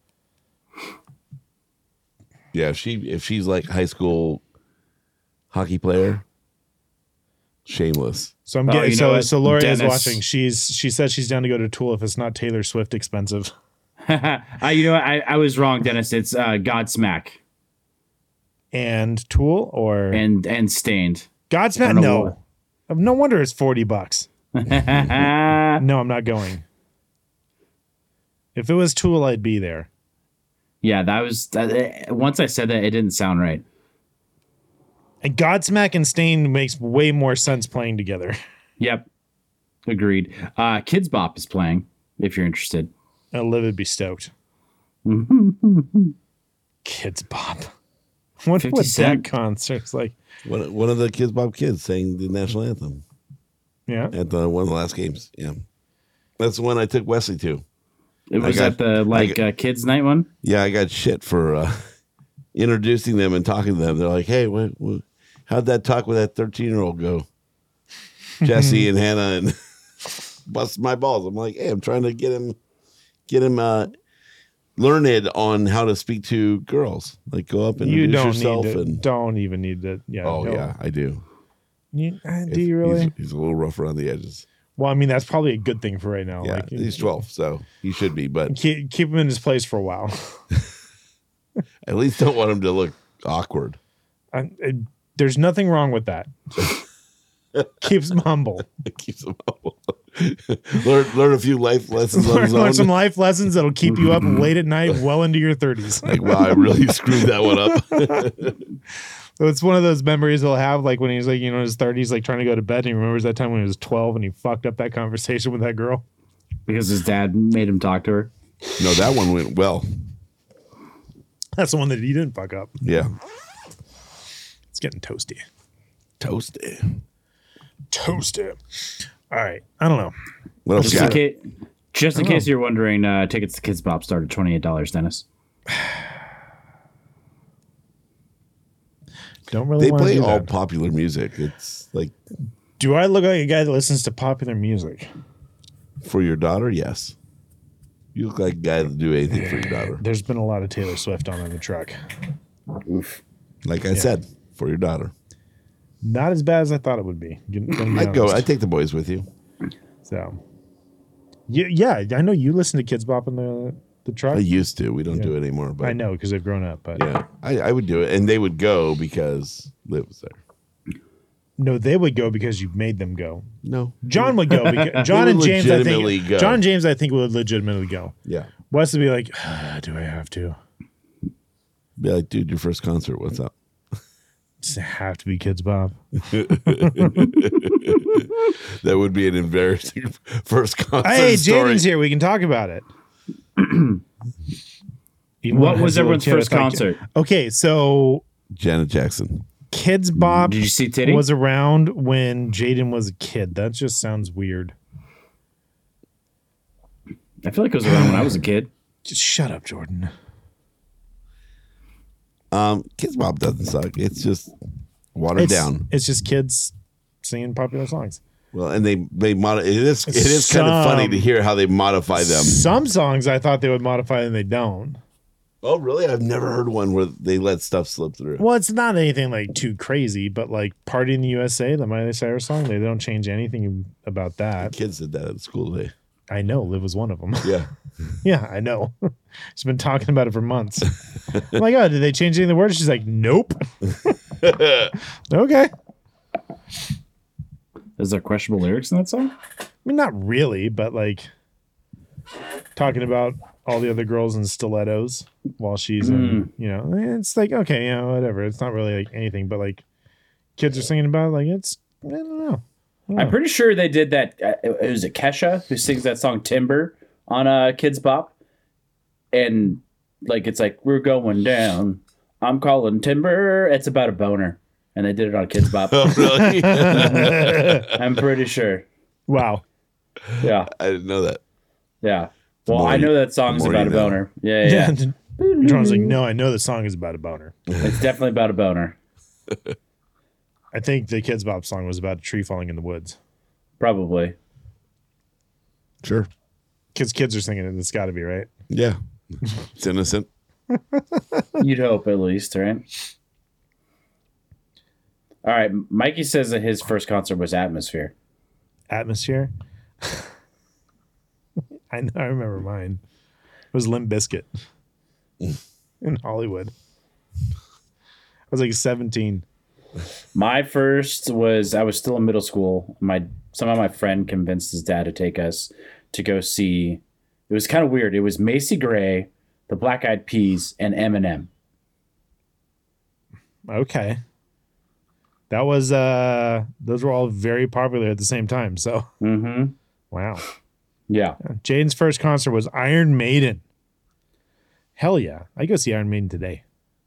Yeah, if she's like high school hockey player, shameless. So I'm Oh, getting you know what? so Lori is Dennis. watching. She said she's down to go to Tool if it's not Taylor Swift expensive. You know what? I was wrong, Dennis. It's Godsmack And Tool or and Stained. Godsmack? I don't know No. No wonder it's $40. No, I'm not going. If it was Tool, I'd be there. Yeah, that was once I said that, it didn't sound right. And Godsmack and Stain makes way more sense playing together. Yep, agreed. Kids Bop is playing. If you're interested. Liv would be stoked. Kids Bop. What 50 that Cent. concert's like? One of the Kids Bob kids sang the national anthem Yeah. at one of the last games. Yeah, that's the one I took Wesley to. It was got- at the kids night one. Yeah, I got shit for introducing them and talking to them. They're like, "Hey, how'd that talk with that 13-year-old go?" Jesse and Hannah and bust my balls. I'm like, "Hey, I'm trying to get him learned on how to speak to girls. Like, go up and You introduce don't yourself." need to. And Don't even need to. Yeah. oh no. yeah, I do. Do you really? He's a little rough around the edges. Well, I mean, that's probably a good thing for right now. Yeah, Like, he's 12, so he should be. But keep him in his place for a while. at least don't want him to look awkward. There's nothing wrong with that. Keeps him humble. It keeps him humble. learn a few life lessons on his Learn own. some life lessons that'll keep you up late at night, well into your 30s. Like, wow, I really screwed that one up. So it's one of those memories he'll have, like when he's like, in his 30s, like trying to go to bed, and he remembers that time when he was 12 and he fucked up that conversation with that girl. Because his dad made him talk to her. No, that one went well. That's the one that he didn't fuck up. Yeah. It's getting toasty. Toasty. Toasty. All right. I don't know. What else you got? Just in case you're wondering, tickets to Kids Bop start at $28, Dennis. Don't really They want to play do all that. popular music. It's like Do I look like a guy that listens to popular music? for your daughter, yes. You look like a guy that do anything for your daughter. There's been a lot of Taylor Swift on in the truck. Like I said, for your daughter. Not as bad as I thought it would be. Gonna be I'd go. honest. I'd take the boys with you. So, yeah, I know you listen to Kids Bop in the The truck. I used to. We don't do it anymore. But I know because they've grown up. But yeah, I would do it, and they would go because Liv was there. no, they would go because you made them go. No, John would go. Because, John They and would James, I legitimately think. go. John and James, I think, would legitimately go. yeah. Wes would be like, "Do I have to? Be like, dude, your first concert. What's up? Does it have to be Kids Bob?" That would be an embarrassing first concert. Hey, story. Jaden's here. We can talk about it. What was everyone's first concert? Okay, so Janet Jackson. Kids Bop Did you see Titty? was around when Jaden was a kid. That just sounds weird. I feel like it was around when I was a kid. Just shut up, Jordan. Kids Bop doesn't suck. It's just watered down. It's just kids singing popular songs. Well, and they it is kind of funny to hear how they modify them. Some songs I thought they would modify and they don't. Oh, really? I've never heard one where they let stuff slip through. Well, it's not anything like too crazy, but like Party in the USA, the Miley Cyrus song, they don't change anything about that. Kids did that at school today. I know, Liv was one of them. Yeah. Yeah, I know. She's been talking about it for months. I'm like, oh, did they change any of the words? She's like, nope. Okay. Is there questionable lyrics in that song? I mean, not really, but like talking about all the other girls in stilettos while she's in, it's like, okay, whatever. It's not really like anything, but like kids are singing about it, like I don't know. I'm pretty sure they did that. It was Kesha who sings that song Timber on Kids Bop. And like, it's like, we're going down. I'm calling Timber. It's about a boner. And they did it on Kids Bop. Oh, really? I'm pretty sure. Wow. Yeah. I didn't know that. Yeah. Well, I know that song's about a boner. Yeah. John's like, no, I know the song is about a boner. It's definitely about a boner. I think the Kids Bop song was about a tree falling in the woods. Probably. Sure. Because kids are singing it, it's got to be, right? Yeah. It's innocent. You'd hope, at least, right? All right. Mikey says that his first concert was Atmosphere. Atmosphere? I know, I remember mine. It was Limp Bizkit in Hollywood. I was like 17. My first was, I was still in middle school. Somehow my friend convinced his dad to take us to go see, it was kind of weird. It was Macy Gray, the Black Eyed Peas, and Eminem. Okay. That was, those were all very popular at the same time. So, wow. Yeah. Jaden's first concert was Iron Maiden. Hell yeah. I go see Iron Maiden today.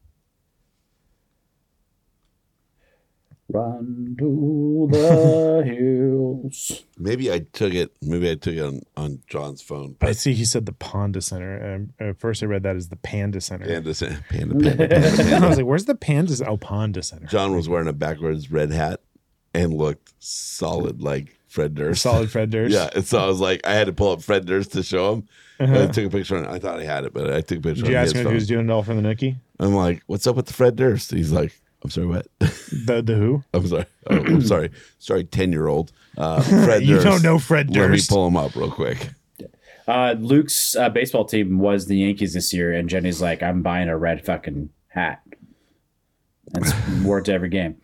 Run to the hills. Maybe I took it on John's phone. I see he said the Panda Center. At first I read that as the Panda Center. Panda. I was like, where's the Panda? Oh, Panda Center. John was wearing a backwards red hat and looked solid like Fred Durst. Solid Fred Durst. Yeah. And so I was like, I had to pull up Fred Durst to show him. I took a picture on it. I thought I had it, but I took a picture Did you on ask his him if phone. he was doing it all for the nookie? I'm like, what's up with the Fred Durst? He's like, I'm sorry, what? The who? I'm sorry. Oh, I'm sorry. Sorry, 10-year-old. Fred You Durst. don't know Fred Let me Durst. pull him up real quick. Luke's baseball team was the Yankees this year, and Jenny's like, I'm buying a red fucking hat. And wore it to every game.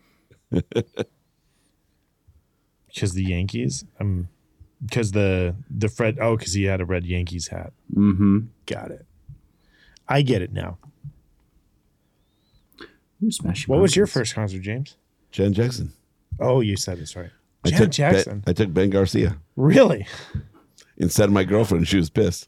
Because the Yankees? Because the Fred, because he had a red Yankees hat. Got it. I get it now. Ooh, Smashing What was your Pumpkins. first concert, James? Janet Jackson. Oh, you said it's right. I Janet took Jackson. I took Ben Garcia Really? instead of my girlfriend. She was pissed.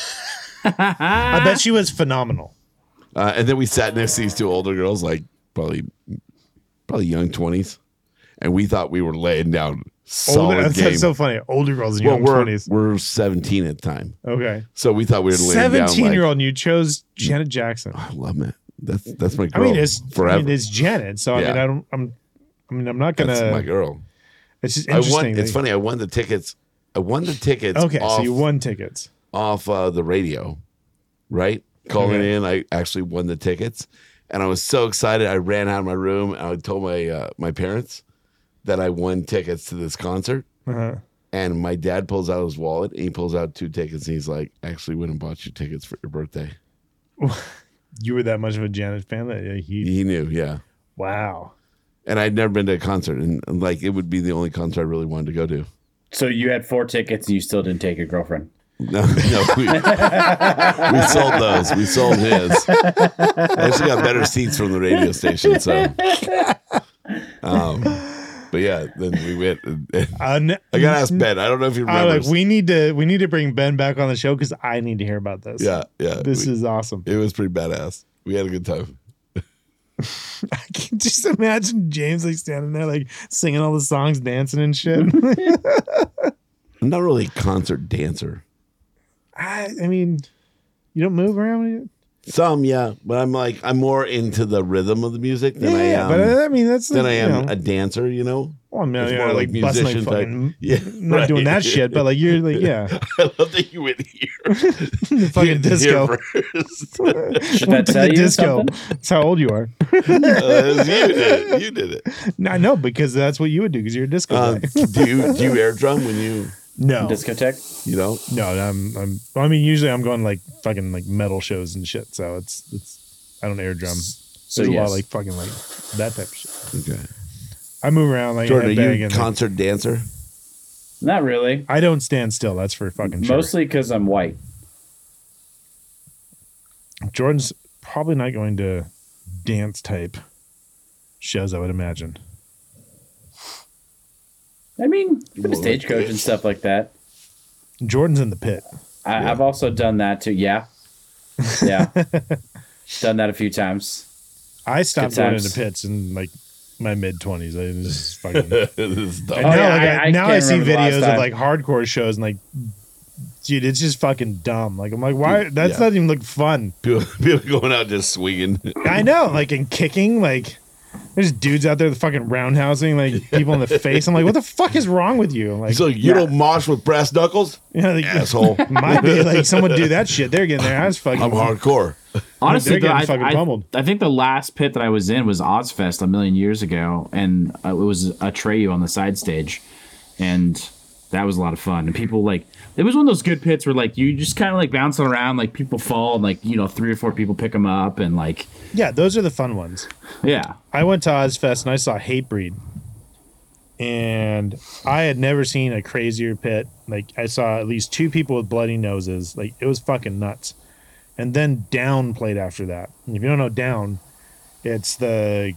I bet she was phenomenal. And then we sat next to these two older girls, like probably young 20s, and we thought we were laying down solid game. That's so funny. Older girls in Well, young we're 20s. we're 17 at the time, Okay. so we thought we were laying down. 17-year-old, and you chose Janet Jackson. I love it. That's my I girl. mean, it's forever. it's Janet. So Yeah. I'm not gonna. That's my girl. It's just I won. interesting. It's funny. I won the tickets. Okay, Off, so you won tickets. off the radio, right? Calling Okay. in, I actually won the tickets, and I was so excited. I ran out of my room and I told my parents that I won tickets to this concert. Uh-huh. And my dad pulls out his wallet and he pulls out 2 tickets and he's like, actually went and bought you tickets for your birthday. You were that much of a Janet fan that He knew, yeah. Wow. And I'd never been to a concert, and like it would be the only concert I really wanted to go to. So you had 4 tickets and you still didn't take your girlfriend? No, we sold those. We sold his. I actually got better seats from the radio station, so. But yeah, then we went. I gotta ask Ben. I don't know if you remember. We need to bring Ben back on the show because I need to hear about this. Yeah. This is awesome. It was pretty badass. We had a good time. I can just imagine James like standing there like singing all the songs, dancing and shit. I'm not really a concert dancer. I mean, you don't move around with it? Some, yeah, but I'm more into the rhythm of the music than I am. But I mean, that's than I am a dancer, you know. Well, I'm it's more like musician type. Not doing that shit, but like you're like, yeah. I love that you went here. The fucking disco. Should that tell you disco. something? That's how old you are. You did it. I know because that's what you would do because you're a disco guy. Do you air drum when you? No. Discotheque? You don't? No, I mean, usually I'm going like fucking like metal shows and shit. So it's I don't air drum. So There's a lot of like fucking like that type of shit. Okay. I move around like Jordan, are you a concert dancer? Not really. I don't stand still. That's for fucking sure. Mostly because I'm white. Jordan's probably not going to dance type shows, I would imagine. I mean, stagecoach and stuff like that. Jordan's in the pit. I've also done that too. Yeah. Done that a few times. I stopped going into pits in like my mid-20s. I just fucking. Now I see videos of like hardcore shows and like, dude, it's just fucking dumb. Like I'm like, why? That's not even look fun. People going out just swinging. I know, like and kicking, like. There's dudes out there fucking roundhousing like people in the face. I'm like, what the fuck is wrong with you? Like, so you don't mosh with brass knuckles? Yeah, like, asshole. Might be like someone do that shit. They're getting their ass fucking. I'm hardcore. Honestly, they're getting fucking pummeled. I think the last pit that I was in was Ozfest a million years ago, and it was Atreyu on the side stage, and that was a lot of fun. And people like it was one of those good pits where like you just kind of like bouncing around, like people fall, and like 3 or 4 people pick them up, and like those are the fun ones. Yeah, I went to Ozfest and I saw Hatebreed, and I had never seen a crazier pit. Like I saw at least 2 people with bloody noses. Like it was fucking nuts. And then Down played after that. And if you don't know Down, it's the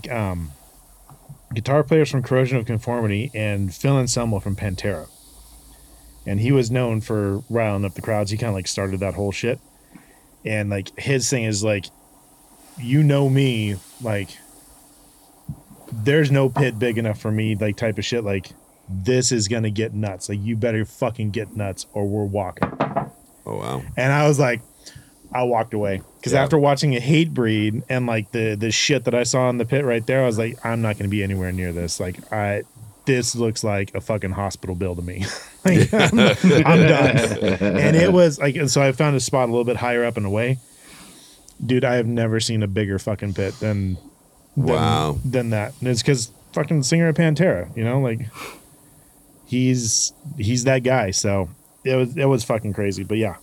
guitar players from Corrosion of Conformity and Phil Anselmo from Pantera. And he was known for riling up the crowds. He kind of like started that whole shit. And like his thing is like, me, like there's no pit big enough for me, like type of shit. Like this is gonna get nuts. Like you better fucking get nuts or we're walking. Oh wow. And I was like, I walked away because after watching a Hatebreed and like the shit that I saw in the pit right there, I was like, I'm not going to be anywhere near this. Like this looks like a fucking hospital bill to me. Like, I'm done. And it was like, and so I found a spot a little bit higher up and away. Dude, I have never seen a bigger fucking pit than that. And it's because fucking singer of Pantera, like he's that guy. So it was fucking crazy. But yeah.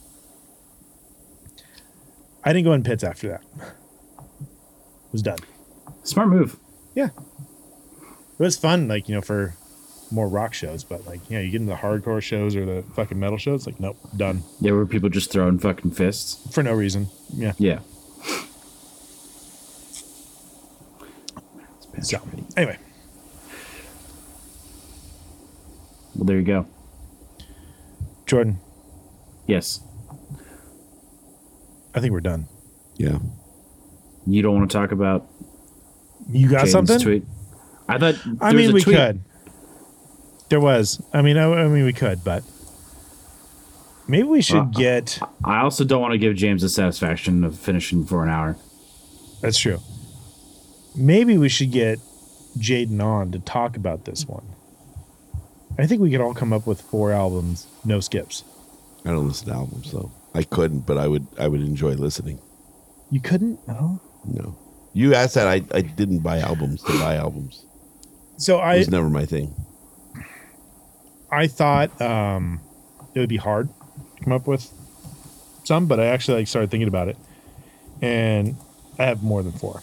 I didn't go in pits after that. It was done. Smart move. Yeah. It was fun, like, for more rock shows, but like, you get into the hardcore shows or the fucking metal shows, like, nope, done. Yeah, where people just throwing fucking fists. For no reason. Yeah. Yeah. So, anyway. Well, there you go. Jordan. Yes. I think we're done. Yeah. You don't want to talk about you got Jaden's something? Tweet? I thought we could. There was. I mean we could, but maybe we should get I also don't want to give James the satisfaction of finishing for an hour. That's true. Maybe we should get Jaden on to talk about this one. I think we could all come up with 4 albums, no skips. I don't listen to albums though. I couldn't, but I would enjoy listening. You couldn't? No. No. You asked that. I didn't buy albums to buy albums. So it was never my thing. I thought it would be hard to come up with some, but I actually like started thinking about it, and I have more than 4.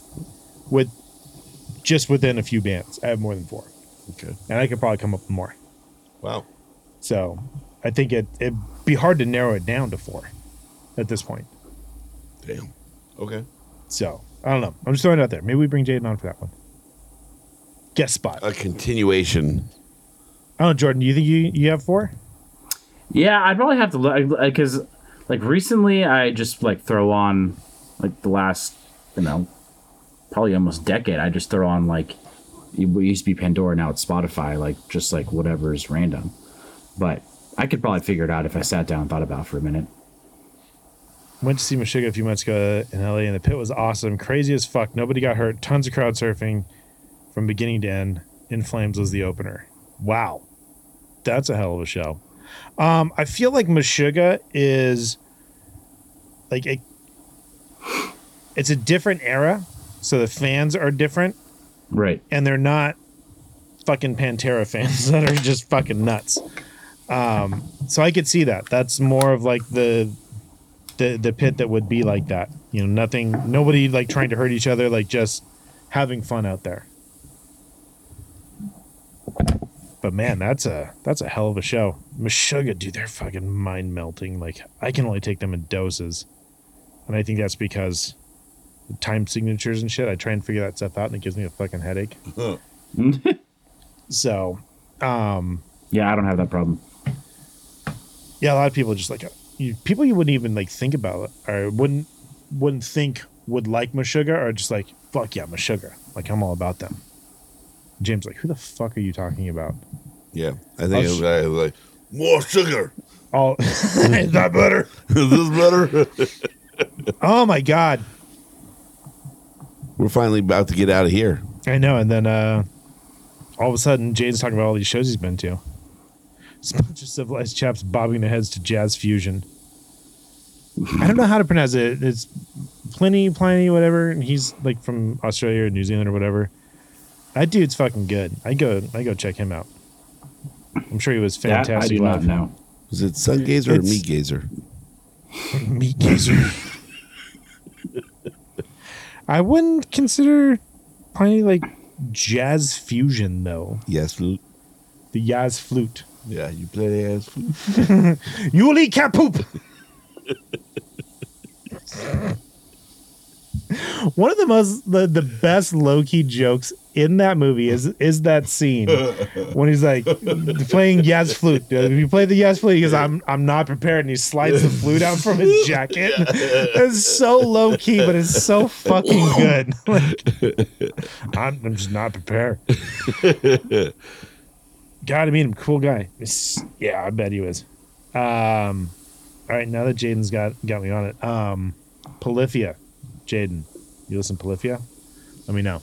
Within a few bands, I have more than 4. Okay. And I could probably come up with more. Wow. So I think it'd be hard to narrow it down to 4 at this point. Damn. Okay. So I don't know. I'm just throwing it out there. Maybe we bring Jaden on for that one. Guest spot. A continuation. I don't know, Jordan. Do you think you have 4? Yeah, I'd probably have to look because, like, recently I just like throw on like the last, probably almost decade. I just throw on like it used to be Pandora, now it's Spotify. Like just like whatever's random. But I could probably figure it out if I sat down and thought about it for a minute. Went to see Meshuggah a few months ago in LA, and the pit was awesome. Crazy as fuck. Nobody got hurt. Tons of crowd surfing from beginning to end. In Flames was the opener. Wow. That's a hell of a show. I feel like Meshuggah is like it's a different era, so the fans are different. Right. And they're not fucking Pantera fans that are just fucking nuts. So I could see that. That's more of like the pit that would be like that. Nobody like trying to hurt each other, like just having fun out there. But man, that's a hell of a show. Meshuggah, dude, they're fucking mind melting. Like I can only take them in doses, and I think that's because the time signatures and shit. I try and figure that stuff out, and it gives me a fucking headache. So, yeah, I don't have that problem. Yeah, a lot of people just like people you wouldn't even like think about or wouldn't think would like Meshuggah are just like fuck yeah, Meshuggah. Like I'm all about them. James, like, who the fuck are you talking about? Yeah, I think it was like more sugar. Oh, is that better? Is this better? Oh my god, we're finally about to get out of here. I know. And then all of a sudden, Jaden's talking about all these shows he's been to. It's a bunch of civilized chaps bobbing their heads to jazz fusion. I don't know how to pronounce it. It's Pliny, whatever. And he's like from Australia or New Zealand or whatever. That dude's fucking good. I go check him out. I'm sure he was fantastic. That I do not know. Was it Sun Gazer or Meat Gazer? Meat Gazer. I wouldn't consider Pliny like jazz fusion though. Yes, flute. The Yaz flute. Yeah, you play the ass flute. Yuli Kapoop. One of the best low-key jokes in that movie is that scene when he's like playing Yaz flute. If you play the Yaz flute, he goes, I'm not prepared, and he slides the flute out from his jacket. It's so low-key, but it's so fucking good. Like, I'm just not prepared. Gotta meet him. Cool guy. Yeah, I bet he was. All right, now that Jaden's got me on it. Polyphia. Jaden, you listen to Polyphia? Let me know.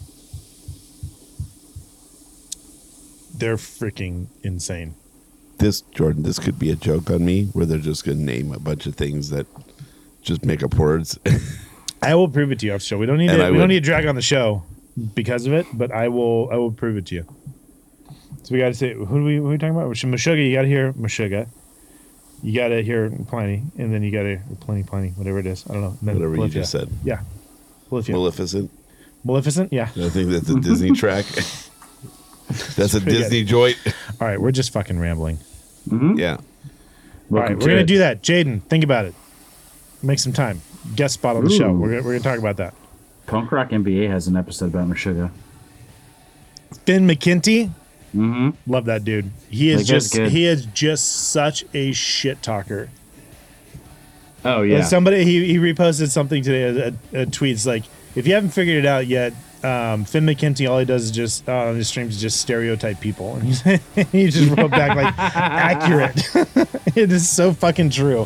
They're freaking insane. This could be a joke on me where they're just going to name a bunch of things that just make up words. I will prove it to you after the show. We don't need to drag on the show because of it, but I will prove it to you. So we got to say, who are we talking about? Meshuggah, you got to hear Meshuggah. You got to hear Pliny, and then you got to Pliny, whatever it is. I don't know. Whatever Polyphia. You just said. Yeah. Polyphia. Maleficent? Yeah. I think that's a Disney track. That's a Disney joint. All right, we're just fucking rambling. Mm-hmm. Yeah. All right, we're going to do that. Jaden, think about it. Make some time. Guest spot on the show. We're going to talk about that. Punk Rock NBA has an episode about Meshuggah. Finn McKenty. Mm-hmm. Love that dude. He is just such a shit talker. Oh yeah. Somebody he reposted something today. A tweet's like, if you haven't figured it out yet, Finn McKenty, all he does is just on his streams is just stereotype people, and he just wrote back like accurate. It is so fucking true.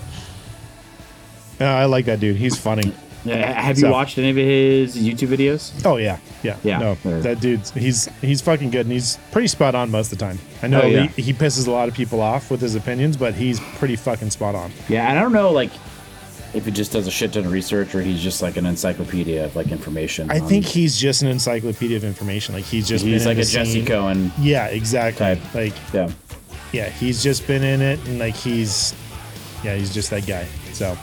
I like that dude. He's funny. Yeah, have you watched any of his YouTube videos? Oh yeah. No, that dude's he's fucking good, and he's pretty spot on most of the time. I know he pisses a lot of people off with his opinions, but he's pretty fucking spot on. Yeah, and I don't know like if he just does a shit ton of research or he's just like an encyclopedia of like information. I think he's just an encyclopedia of information. Like he's like a Jesse Cohen. Yeah, exactly. Type. Like yeah, he's just been in it, and like he's just that guy. So,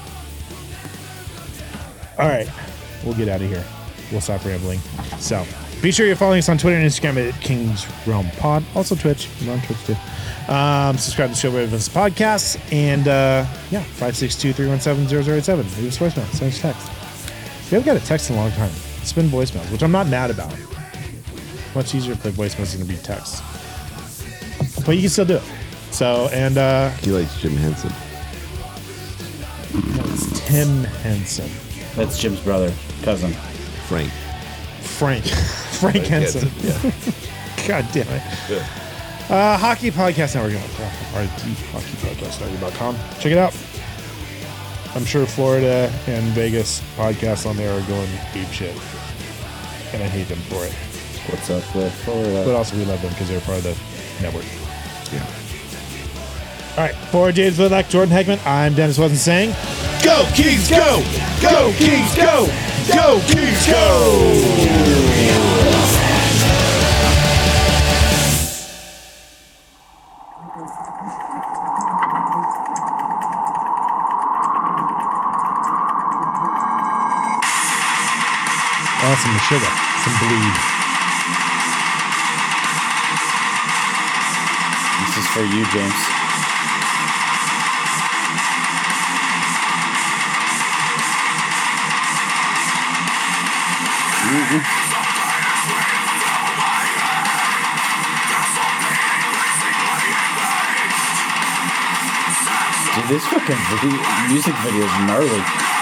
all right, we'll get out of here. We'll stop rambling. So, be sure you're following us on Twitter and Instagram at Kings Realm Pod. Also Twitch. We're on Twitch too. Subscribe to the show where it's podcasts. And 562-317-0087. Leave us a voicemail. Send us a text. We haven't got a text in a long time. It's been voicemails, which I'm not mad about. Much easier to play voicemails than to be text. But you can still do it. So, and He likes Jim Henson. no, it's Tim Henson. That's Jim's brother, cousin. Frank. Frank Henson. Yeah. God damn it. Hockey Podcast Network. RDHockeyPodcastNetwork.com. Check it out. I'm sure Florida and Vegas podcasts on there are going ape shit. And I hate them for it. What's up with Florida? But also we love them because they're part of the network. Yeah. All right. For James Lilac, Jordan Heckman, I'm Dennis Wasn't Saying. Go, Kings, go! Go, Kings, go! Go, Kings, go! Some sugar, some bleed. This is for you, James. Dude, this fucking music video is gnarly.